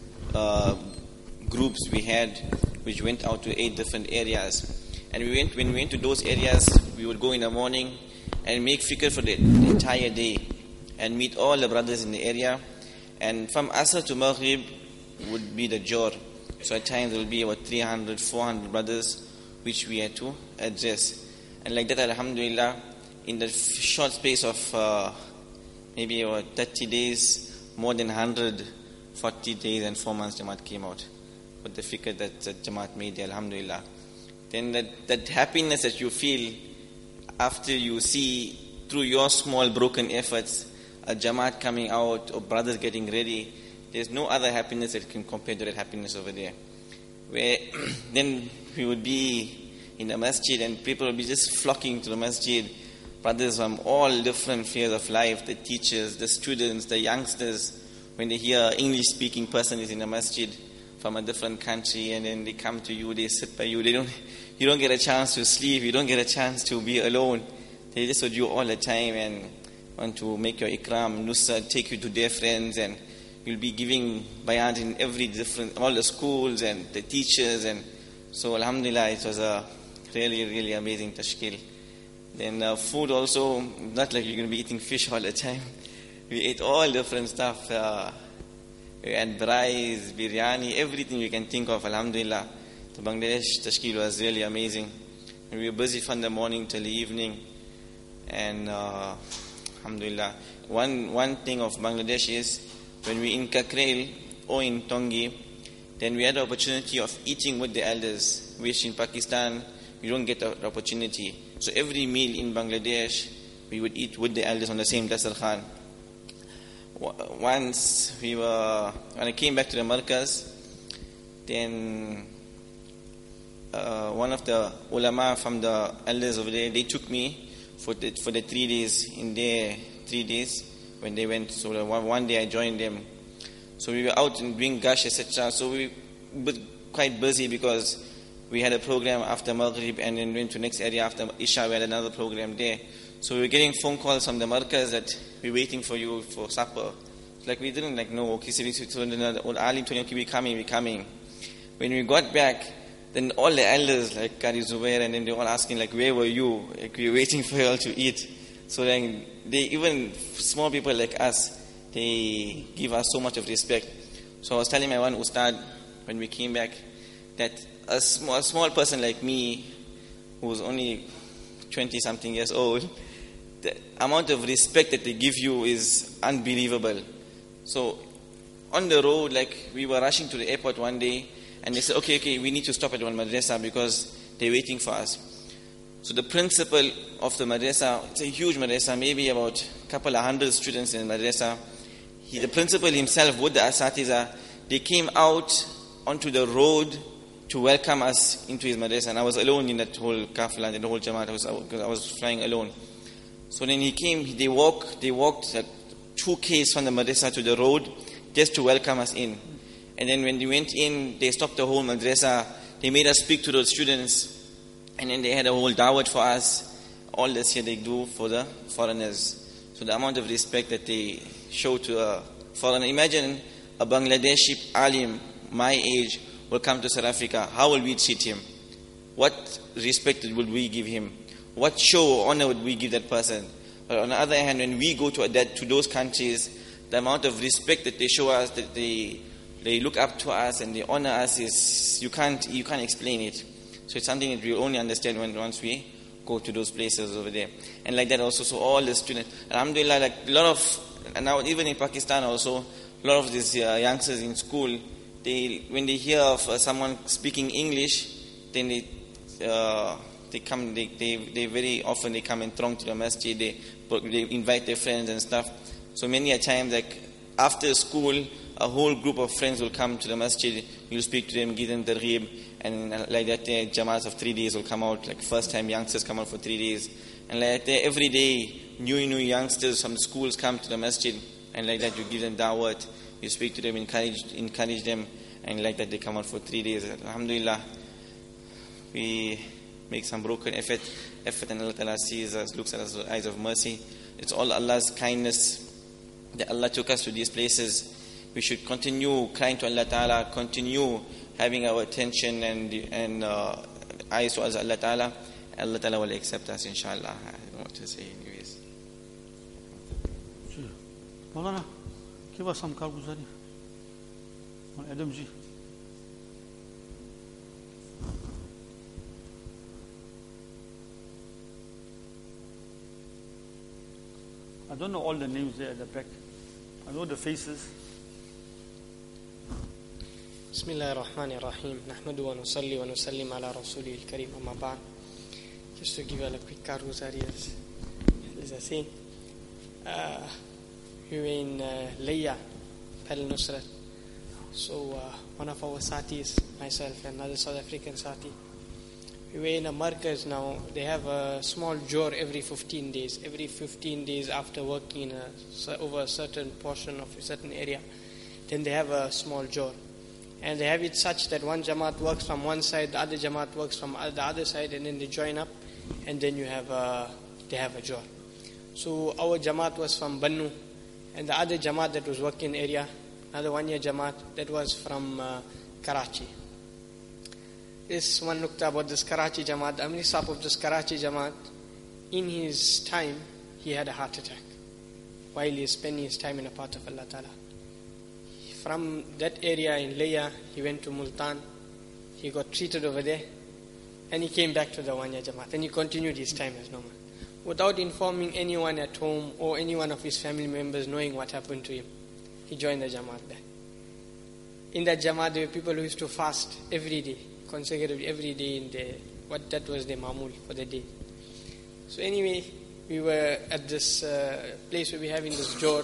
groups we had, which went out to 8 different areas. And when we went to those areas, we would go in the morning and make fikr for the entire day and meet all the brothers in the area. And from Asr to Maghrib would be the jor. So at times there will be about 300, 400 brothers which we had to address. And like that, Alhamdulillah, in the short space of maybe about 30 days, more than 140 days and 4 months, Jamaat came out with the fikr that Jamaat made, Alhamdulillah. Then that happiness that you feel after you see through your small broken efforts a Jamaat coming out or brothers getting ready, there's no other happiness that can compare to that happiness over there. Where then we would be in the masjid and people would be just flocking to the masjid, brothers from all different spheres of life, the teachers, the students, the youngsters. When they hear English speaking person is in the masjid from a different country, and then they come to you, they sit by you, you don't get a chance to sleep, you don't get a chance to be alone. They just with you all the time and want to make your ikram, nusrat, take you to their friends, and you'll be giving bayans in all the schools and the teachers. And so Alhamdulillah, it was a really, really amazing tashkil. Then food also, not like you're going to be eating fish all the time. We ate all different stuff. We had rice, biryani, everything you can think of, alhamdulillah. The Bangladesh tashkil was really amazing. And we were busy from the morning till the evening. And alhamdulillah. One thing of Bangladesh is, when we in Kakrel or in Tongi, then we had the opportunity of eating with the elders, which in Pakistan, we don't get the opportunity. So every meal in Bangladesh, we would eat with the elders on the same dasarkhan. Once when I came back to the Markaz, then one of the ulama from the elders over there, they took me for the 3 days, in their 3 days when they went. So one day I joined them. So we were out and doing gush, etc. So we were quite busy because we had a program after Maghrib and then went to next area after Isha. We had another program there. So we were getting phone calls from the Markaz that we're waiting for you for supper. It's like we didn't know. Okay, so the old Alim told me, okay, we're coming. When we got back, then all the elders like Qari Zubair, and then they were all asking like, where were you? Like, we were waiting for you all to eat. So then even small people like us, they give us so much of respect. So I was telling my one Ustad when we came back that a small person like me, who was only 20-something years old, the amount of respect that they give you is unbelievable. So on the road, like we were rushing to the airport one day, and they said, okay, we need to stop at one madrasa because they're waiting for us. So the principal of the madrasa, it's a huge madrasa, maybe about a couple of hundred students in the madrasa. The principal himself with the asatiza, they came out onto the road to welcome us into his madrasa. And I was alone in that whole kafla, in the whole jamaat, I was flying alone. So then he came, they walked like 2 k's from the madrasa to the road just to welcome us in. And then when they went in, they stopped the whole madrasa. They made us speak to those students. And then they had a whole dawat for us. All this here they do for the foreigners. So the amount of respect that they show to a foreigner. Imagine a Bangladeshi alim, my age, will come to South Africa. How will we treat him? What respect would we give him? What show or honor would we give that person? But on the other hand, when we go to those countries, the amount of respect that they show us, that they look up to us and they honor us, is you can't explain it. So it's something that we only understand once we go to those places over there. And like that also, so all the students, alhamdulillah, like a lot of, and now even in Pakistan also, a lot of these youngsters in school, when they hear of someone speaking English, then they very often they come and throng to the masjid, they invite their friends and stuff. So many a time, like after school, a whole group of friends will come to the masjid, you'll speak to them, give them targheeb, and like that jamaats of 3 days will come out, like first time youngsters come out for 3 days. And like that every day, new youngsters from the schools come to the masjid, and like that you give them da'wat, you speak to them, encourage them, and like that they come out for 3 days. Alhamdulillah, we make some broken effort, and Allah Ta'ala sees us, looks at us with eyes of mercy. It's all Allah's kindness that Allah took us to these places. We should continue crying to Allah Ta'ala, continue having our attention and eyes towards Allah Ta'ala. Allah Ta'ala will accept us, inshallah. I don't know what to say anyways. Maulana, give us some karguzari. Adam ji. I don't know all the names there at the back. I know the faces. Bismillahir Rahmanir Rahim. Nahmadu wa nusalli wa nusallim ala Rasulil Kareem. Amma ba'd. Just to give you a quick karguzari, as I say, we were in Layya, Pal Nusrat. So one of our satis, myself and another South African sati, we were in a markaz now. They have a small jor every 15 days. Every 15 days after working over a certain portion of a certain area, then they have a small jor. And they have it such that one jamaat works from one side, the other jamaat works from the other side, and then they join up, and then they have a jor. So our jamaat was from Bannu, and the other jamaat that was working area, another 1 year jamaat, that was from Karachi. This one looked about this Karachi jamaat, the Amri Sahib of this Karachi jamaat, in his time, he had a heart attack while he is spending his time in a path of Allah Ta'ala. from that area in Leia, he went to Multan. He got treated over there. And he came back to the Wanya Jamaat. And he continued his time as normal, without informing anyone at home or any one of his family members knowing what happened to him. He joined the Jamaat back. In that Jamaat, there were people who used to fast every day, consecutively every day in that was their mamul for the day. So anyway, we were at this place where we have in this Jor,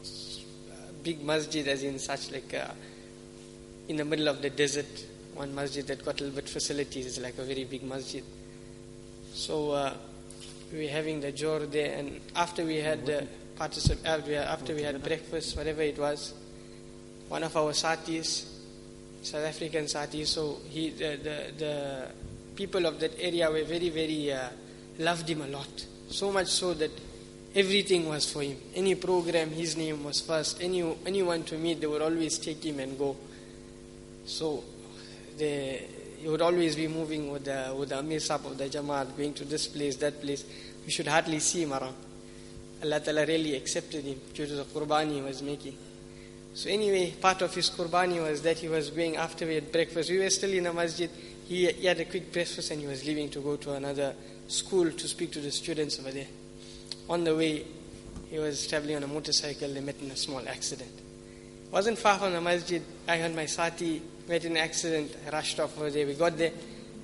big masjid, as in such like in the middle of the desert. One masjid that got a little bit facilities, it's like a very big masjid. So we were having the Jor there, and after we had after we had breakfast, whatever it was, one of our satis, South African satis, so the people of that area were very, very loved him a lot. So much so that everything was for him. Any program, his name was first. Anyone to meet, they would always take him and go. So he would always be moving with the Amir Sahib of the Jamaat, going to this place, that place. We should hardly see him around. Allah Ta'ala really accepted him due to the qurbani he was making. So anyway, part of his qurbani was that he was going after we had breakfast. We were still in a masjid. He had a quick breakfast and he was leaving to go to another school to speak to the students over there. On the way, he was traveling on a motorcycle. They met in a small accident. Wasn't far from the masjid. I and my sati met in an accident. I rushed off over there. We got there.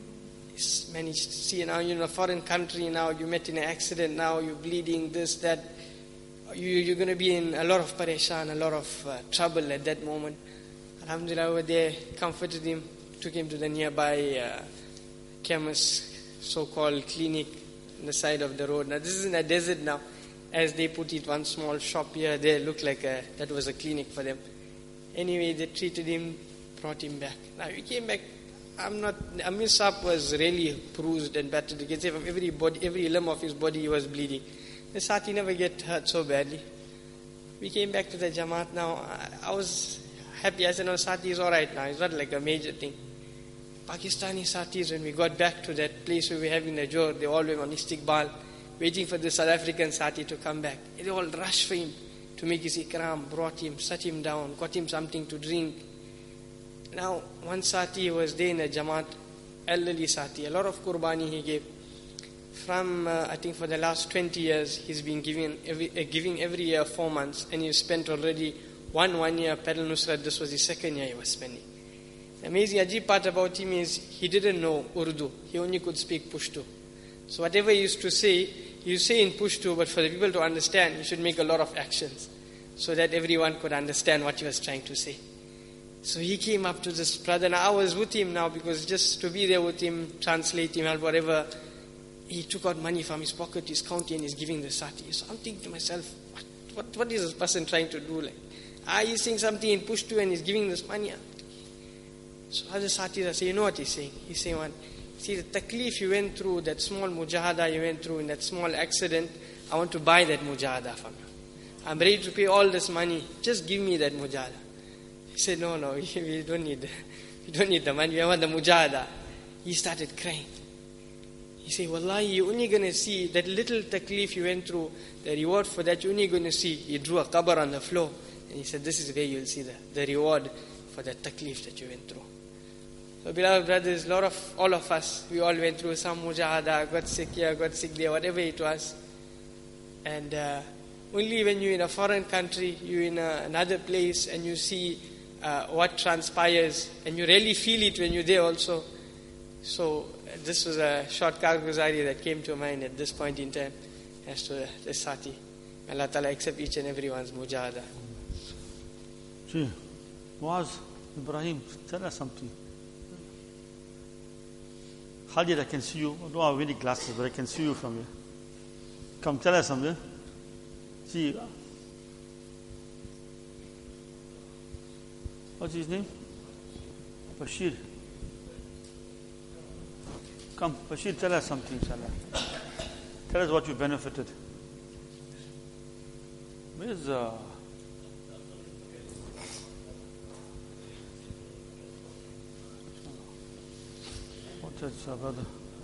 Managed to see now you're in a foreign country now. You met in an accident now. You're bleeding, this, that. You're going to be in a lot of pareshan, a lot of trouble at that moment. Alhamdulillah, over there, comforted him, took him to the nearby chemist, so-called clinic, on the side of the road. Now, this is in a desert now. As they put it, one small shop here, there, looked like that was a clinic for them. Anyway, they treated him, brought him back. Now, we came back. Amir Sahib was really bruised and battered. You can say from every limb of his body, he was bleeding. The Sati never get hurt so badly. We came back to the Jamaat now. I was happy. I said, no, Sati is alright now. It's not like a major thing. Pakistani Satis, when we got back to that place where we were having the Jor, they all were on Istiqbal, waiting for the South African Sati to come back. They all rushed for him to make his ikram, brought him, sat him down, got him something to drink. Now, one Sati was there in the Jamaat, elderly Sati, a lot of qurbani he gave. From, I think for the last 20 years, he's been giving every year 4 months, and he's spent already one year, Pedal Nusrat, this was the second year he was spending. The amazing ajib part about him is, he didn't know Urdu, he only could speak Pushtu. So whatever he used to say in Pushtu, but for the people to understand, he should make a lot of actions, so that everyone could understand what he was trying to say. So he came up to this brother, now I was with him now, because just to be there with him, translate him, help whatever. He took out money from his pocket, he's counting, and he's giving the sati. So I'm thinking to myself, what is this person trying to do? Like, he's saying something in Pushtu and he's giving this money. So other satis say, you know what he's saying? He's saying, see the taklif you went through, that small mujahada you went through in that small accident, I want to buy that mujahada from you. I'm ready to pay all this money, just give me that mujahada. He said, no, we don't need the money, we want the mujahada. He started crying. He said, Wallahi, you're only going to see that little taklif you went through, the reward for that you're only going to see. He drew a qabr on the floor. And he said, this is where you'll see the reward for that taklif that you went through. So beloved brothers, all of us, we all went through some mujahada, got sick here, got sick there, whatever it was. And only when you're in a foreign country, you're in another place and you see what transpires, and you really feel it when you're there also. So this was a short karguzari that came to mind at this point in time as to the Sati. Allah Ta'ala accept each and everyone's mujahada. Gee, Muaz, Ibrahim, tell us something. Khalid, I can see you. I don't have any glasses, but I can see you from here. Come, tell us something. See, what's his name? Bashir. Come, Bashir, tell us something, inshallah. Tell us what you benefited. Where's what's that, brother?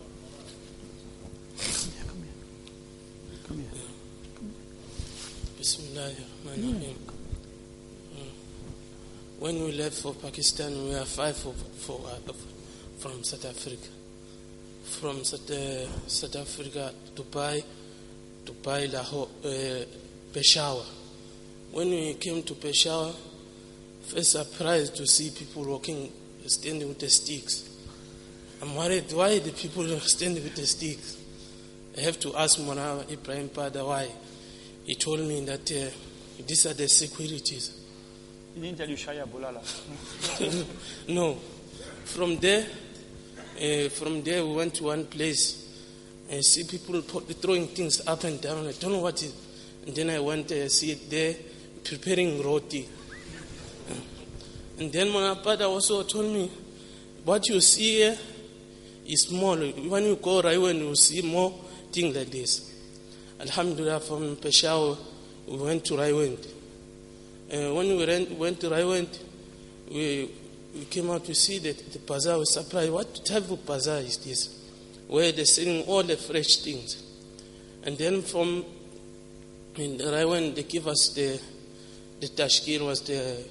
Come here. Bismillahirrahmanirrahim. when we left for Pakistan, we were 5 from South Africa. From South Africa, Dubai, Lahore, Peshawar. When we came to Peshawar, first surprised to see people walking, standing with the sticks. I'm worried, why the people are standing with the sticks? I have to ask Mona Ibrahim Pada why. He told me that these are the securities. He didn't tell you Shaya Bulala. No. From there we went to one place and see people throwing things up and down. I don't know what it is. And then I went see it there preparing roti. And then Mona Pada also told me, what you see here is small. When you go Raiwan, you see more things like this. Alhamdulillah, from Peshawar, we went to Raiwan. When we went to Raiwan, we came out to see that the bazaar. Was surprised. What type of bazaar is this? Where they're selling all the fresh things. And then from in Raiwan, they give us the tashkil was the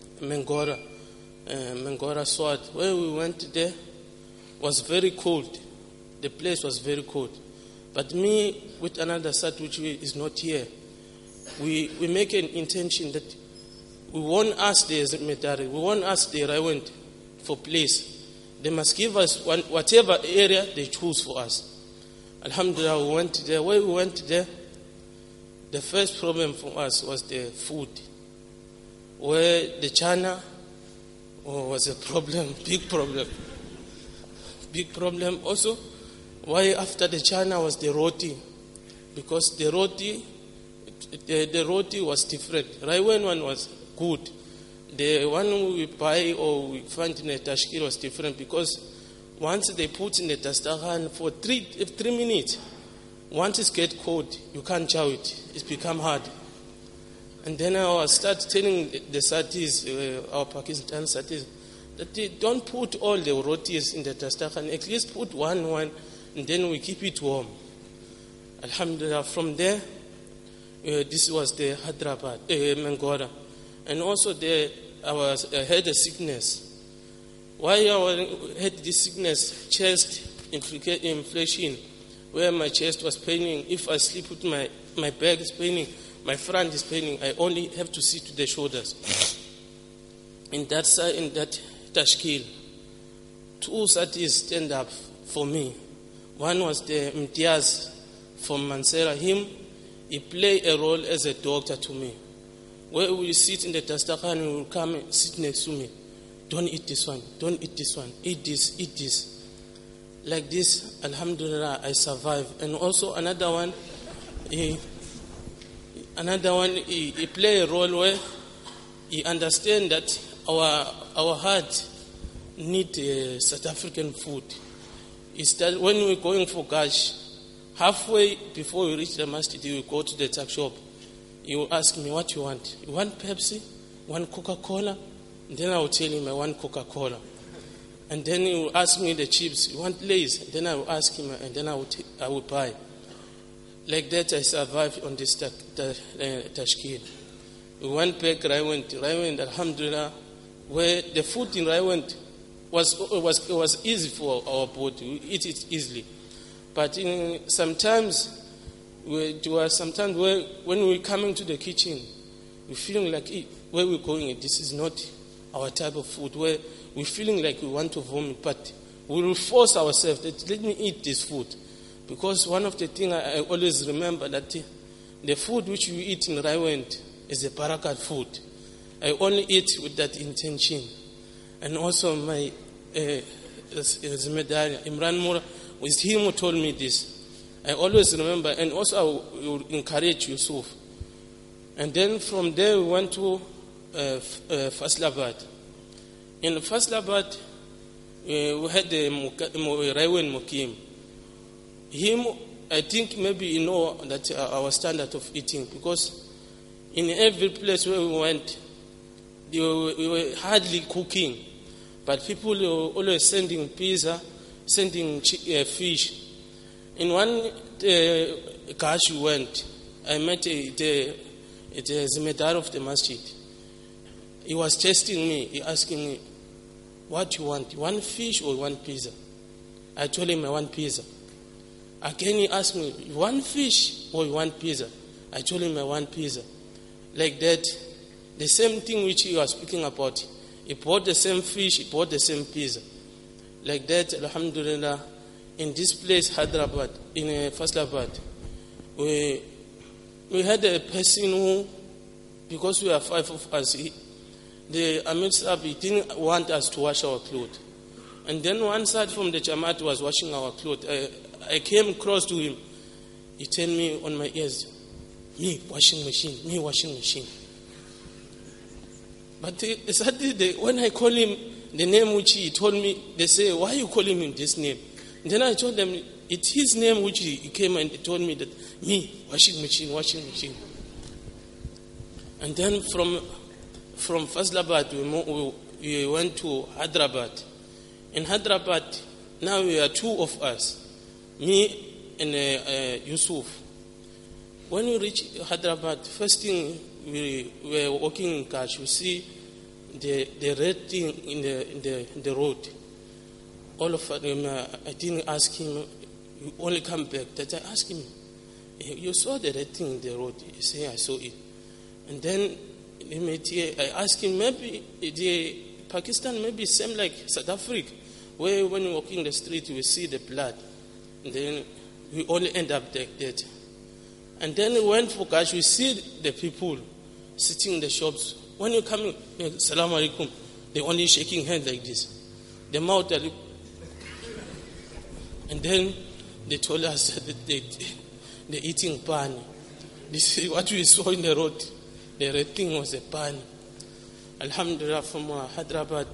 Mangora sword. Where we went there was very cold. The place was very cold. But me, with another sat which is not here, we make an intention that we won't ask the Zimmetari, we won't ask the Raiwan for place. They must give us whatever area they choose for us. Alhamdulillah, we went there. Where we went there, the first problem for us was the food. Where the chana was a problem, big problem. Big problem also. Why after the chana was the roti? Because the roti was different. Raiwan one was good. The one we buy or we find in the tashkil was different because once they put in the tastakhan for 3 minutes, once it gets cold, you can't chow it. It's become hard. And then I start telling the satis, our Pakistan satis, that they don't put all the rotis in the tastakhan. At least put one, and then we keep it warm. Alhamdulillah, from there, this was the Hyderabad, Mangora. And also I had a sickness. Why I had this sickness? Chest inflation, where my chest was paining. If I sleep with my back is paining, my front is paining, I only have to sit to the shoulders. In that side, in that tashkil, 2 satis stand up for me. One was the Imtiaz from Mansera. He played a role as a doctor to me. Where we sit in the tastakhan, he will come and sit next to me. Don't eat this one, don't eat this one, eat this, eat this. Like this, alhamdulillah, I survived. And also another one, he play a role where he understand that our heart need South African food. When we're going for Gash, halfway before we reach the masjid, we go to the tuck shop. He will ask me, what you want? You want Pepsi? Want Coca-Cola? And then I will tell him I want Coca-Cola. And then he will ask me the chips. You want Lay's? And then I will ask him, and then I will buy. Like that, I survived on this tashkil. We went back, Raiwan, alhamdulillah, where the food in Raiwan was easy for our body. We eat it easily. But sometimes when we're coming to the kitchen, we're feeling like where we're going, this is not our type of food, where we're feeling like we want to vomit, but we will force ourselves that let me eat this food. Because one of the things I always remember that the food which we eat in Raiwan is a barakat food. I only eat with that intention. And also my Zimedari, Imran Mura, was him who told me this. I always remember, and also I will encourage Yusuf. And then from there we went to Faisalabad. In Faisalabad, we had the Raiwan Mukim. I think maybe you know that our standard of eating, because in every place where we went, we were hardly cooking, but people were always sending pizza, sending fish. In one Gash we went, I met the Zimedar of the masjid. he was testing me. He asking me, what you want? You want fish or you want pizza? I told him I want pizza. Again he asked me, you want fish or you want pizza? I told him I want pizza. Like that, the same thing which he was speaking about. He bought the same fish, he bought the same pizza. Like that, alhamdulillah, in this place, Hyderabad, in Faisalabad, we had a person who, because we are 5 of us, the Amir Sahib, he didn't want us to wash our clothes. And then one side from the Jamaat was washing our clothes. I came close to him. He told me on my ears, me washing machine. But Saturday, when I call him the name which he told me, they say, why are you calling him this name? And then I told them, it's his name which he came and he told me that, me, washing machine. And then from Faisalabad, we went to Hyderabad. In Hyderabad, now we are 2 of us, me and Yusuf. When we reach Hyderabad, first thing we were walking in Kash, we see the red thing in the road. All of them, I didn't ask him, you only come back. That I asked him, you saw the red thing in the road? He said, I saw it. And then I asked him, maybe the Pakistan maybe same like South Africa, where when we walk in the street we see the blood. And then we only end up like that. And then we went for Kash, we see the people sitting in the shops. When you come in, Assalamu alaikum, they only shaking hands like this. The mouth, and then they told us that they're eating pan. This is what we saw in the road. The red thing was a pan. Alhamdulillah, from Hyderabad,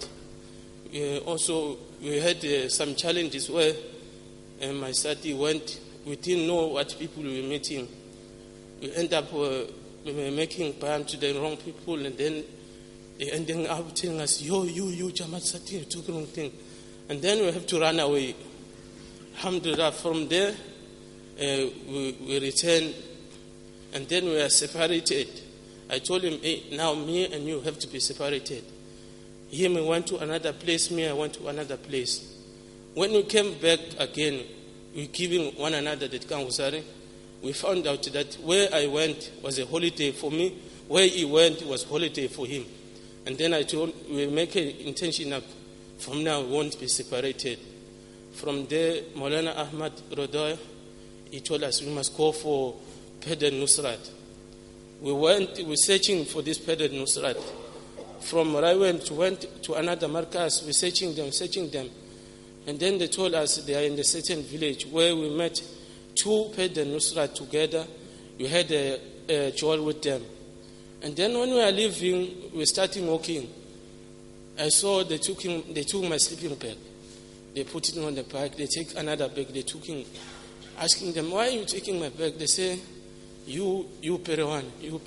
we had some challenges where my sati went. We didn't know what people we were meeting. We end up making pan to the wrong people, and then they ending up telling us, you Jamaat Sati, you took the wrong thing. And then we have to run away. Alhamdulillah, from there, we returned, and then we are separated. I told him, hey, now me and you have to be separated. Him went to another place, me I went to another place. When we came back again, we giving one another the Kangusari. We found out that where I went was a holiday for me, where he went was holiday for him. And then I told, we make an intention that from now we won't be separated. From there, Maulana Ahmad Rodoy, he told us we must go for Pedal Nusrat. We were searching for this Pedal Nusrat. From where I went to another markaz, we're searching them. And then they told us they are in a certain village where we met 2 Pedal Nusrat together. We had a jewel with them. And then when we were leaving, we started walking. I saw they took my sleeping bag. They put it on the bike. They take another bag. They took him, asking them, why are you taking my bag? They say, you Peruan.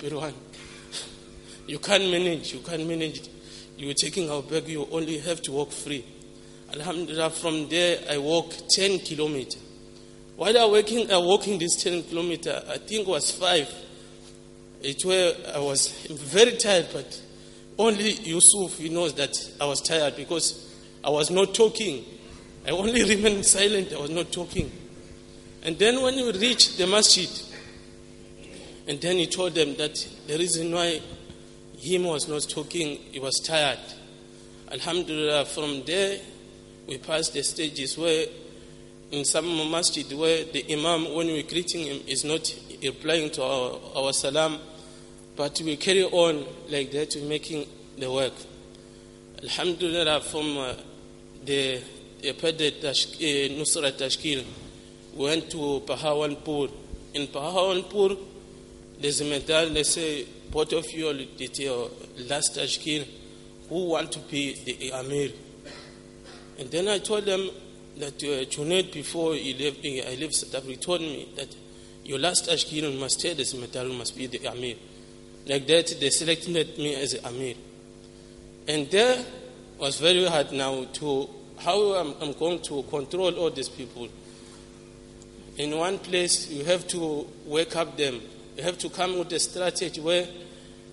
You can't manage. You're taking our bag. You only have to walk free. Alhamdulillah, from there I walked 10 kilometers. While I was walking this 10 kilometers, I think it was 5. I was very tired, but only Yusuf, he knows that I was tired because I was not talking. I only remained silent, I was not talking. And then when we reached the masjid, and then he told them that the reason why he was not talking, he was tired. Alhamdulillah, from there, we passed the stages where in some masjid where the imam, when we're greeting him, is not replying to our salam, but we carry on like that, we're making the work. Alhamdulillah, from the Nusrat Tashkil, we went to Pahawanpur. In Pahawanpur, there's a medal, they say, both of you did your last Tashkil, who want to be the Amir? And then I told them that Junaid, before I left South Africa, told me that your last Tashkil must stay this medal, must be the Amir. Like that, they selected me as an Amir. And there was very hard now to how I'm going to control all these people. In one place, you have to wake up them. You have to come with a strategy where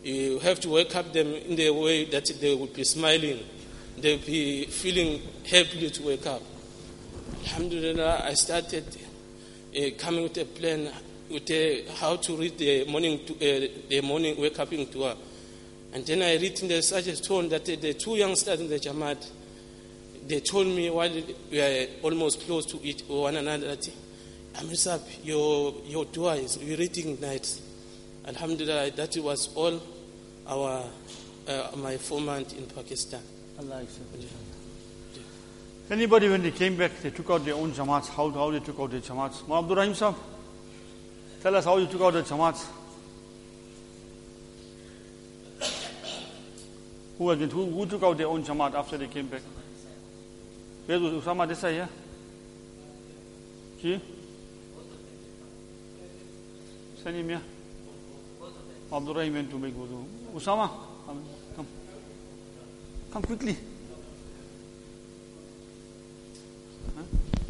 You have to wake up them in the way that they will be smiling. They'll be feeling happy to wake up. Alhamdulillah, I started coming with a plan with how to read the morning wake up in dua. And then I read in such a tone that the two youngsters in the Jamaat, they told me while we are almost close to one another that, Amir Sahib, your dua is we're reading nights. Alhamdulillah, that was all my 4 months in Pakistan. Allah accept it. Anybody, when they came back, they took out their own Jamaats. How they took out their Jamaats? Mawla Abdul Rahim Sahib, tell us how you took out the Jamaats. Who took out their own Jamaat after they came back? Where was Usama Desai here? Ji? Send him here. Abdul Rahim went to make wudu. Usama, come. Come quickly. Huh?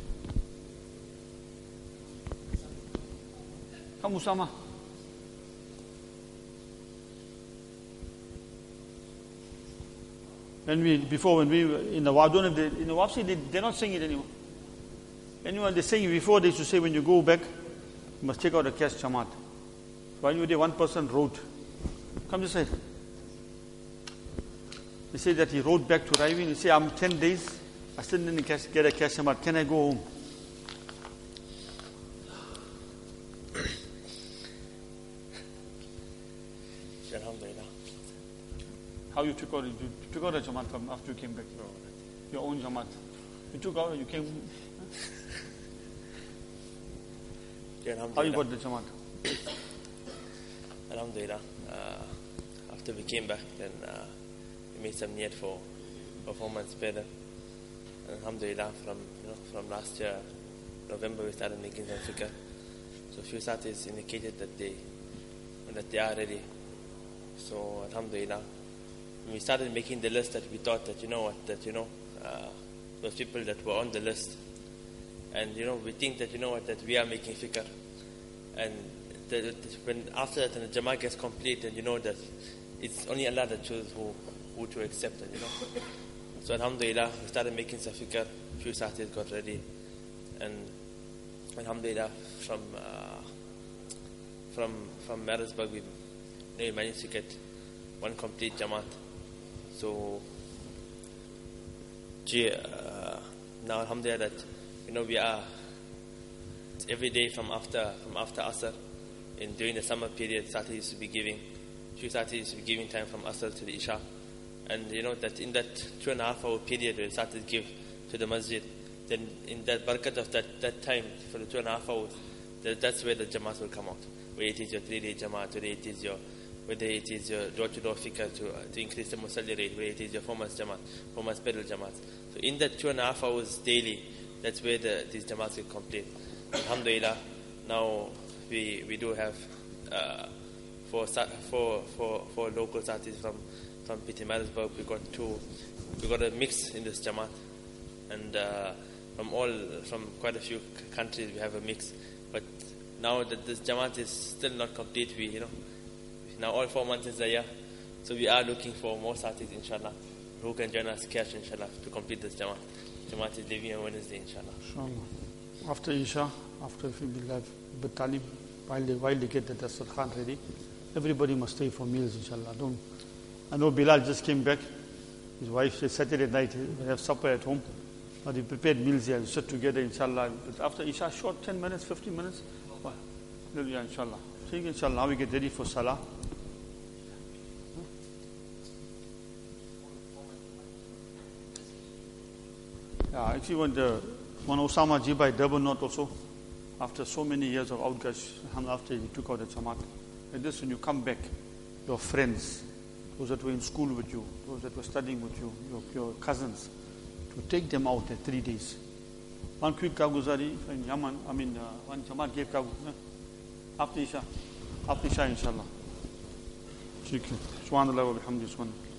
Come, Usama. When we were in the Wadun, in the Wapsi, they're not saying it anymore. Anyone, they're saying before, they used to say when you go back, you must take out a cash Jamaat. While you were there, one person wrote. Come this side. He said that he wrote back to Raivin. He said, I'm 10 days, I still didn't get a cash Jamaat. Can I go home? How you took out a Jamaat from after you came back? Your own Jamaat. You took out, you came. How you got the Jamaat? Alhamdulillah. After we came back, then we made some niyat for 4 months better. Alhamdulillah, from last year, November, we started making some fikr. So few satis indicated that they are ready. So Alhamdulillah. When we started making the list, that we thought that those people that were on the list, and we think that that we are making fikr, and when after that and the Jamaat gets complete, and that it's only Allah that chooses who to accept it. So Alhamdulillah, we started making some fikr. Few satis got ready, and Alhamdulillah, from Marisburg we managed to get one complete Jamaat. So now Alhamdulillah that we are every day from after Asr, and during the summer period, Sati used to be giving time from Asr to the Isha, and that in that 2.5 hour period when Sati give to the masjid, then in that barakat of that time for the 2.5 hours, that's where the Jamaat will come out. Whether it is your 3-day Jamaat, whether it is your door-to-door fikr to increase the musalli rate, whether it is your 4 months Jamaat, 4 months pedal Jamaat. So in that 2.5 hours daily, that's where these Jamaats will complete. Alhamdulillah, now we do have four local satis from PT Marisburg. We got a mix in this Jamaat, and from quite a few countries we have a mix. But now that this Jamaat is still not complete, now all 4 months is a year, so we are looking for more satis, inshallah, who can join us cash, inshallah, to complete this Jamaat. Jamaat is leaving on Wednesday, inshallah. Inshallah. After Isha, after Talim, while they get the Dasar Khan ready, everybody must stay for meals, inshallah. I know Bilal just came back. His wife said Saturday night we have supper at home. But he prepared meals here. We sit together, inshallah. But after Isha, short 10 minutes, 15 minutes. Yeah, inshallah. So inshallah, now we get ready for Salah. Yeah, actually when Osama Jibai Durban North also, after so many years of outgush, after he took out the Jamaat, like this, when you come back, your friends, those that were in school with you, those that were studying with you, your cousins, to take them out at 3 days. One quick Kaguzari in Yaman, one Jamaat gave Kagu, after Isha, inshallah. Subhanallah wa bihamdihi.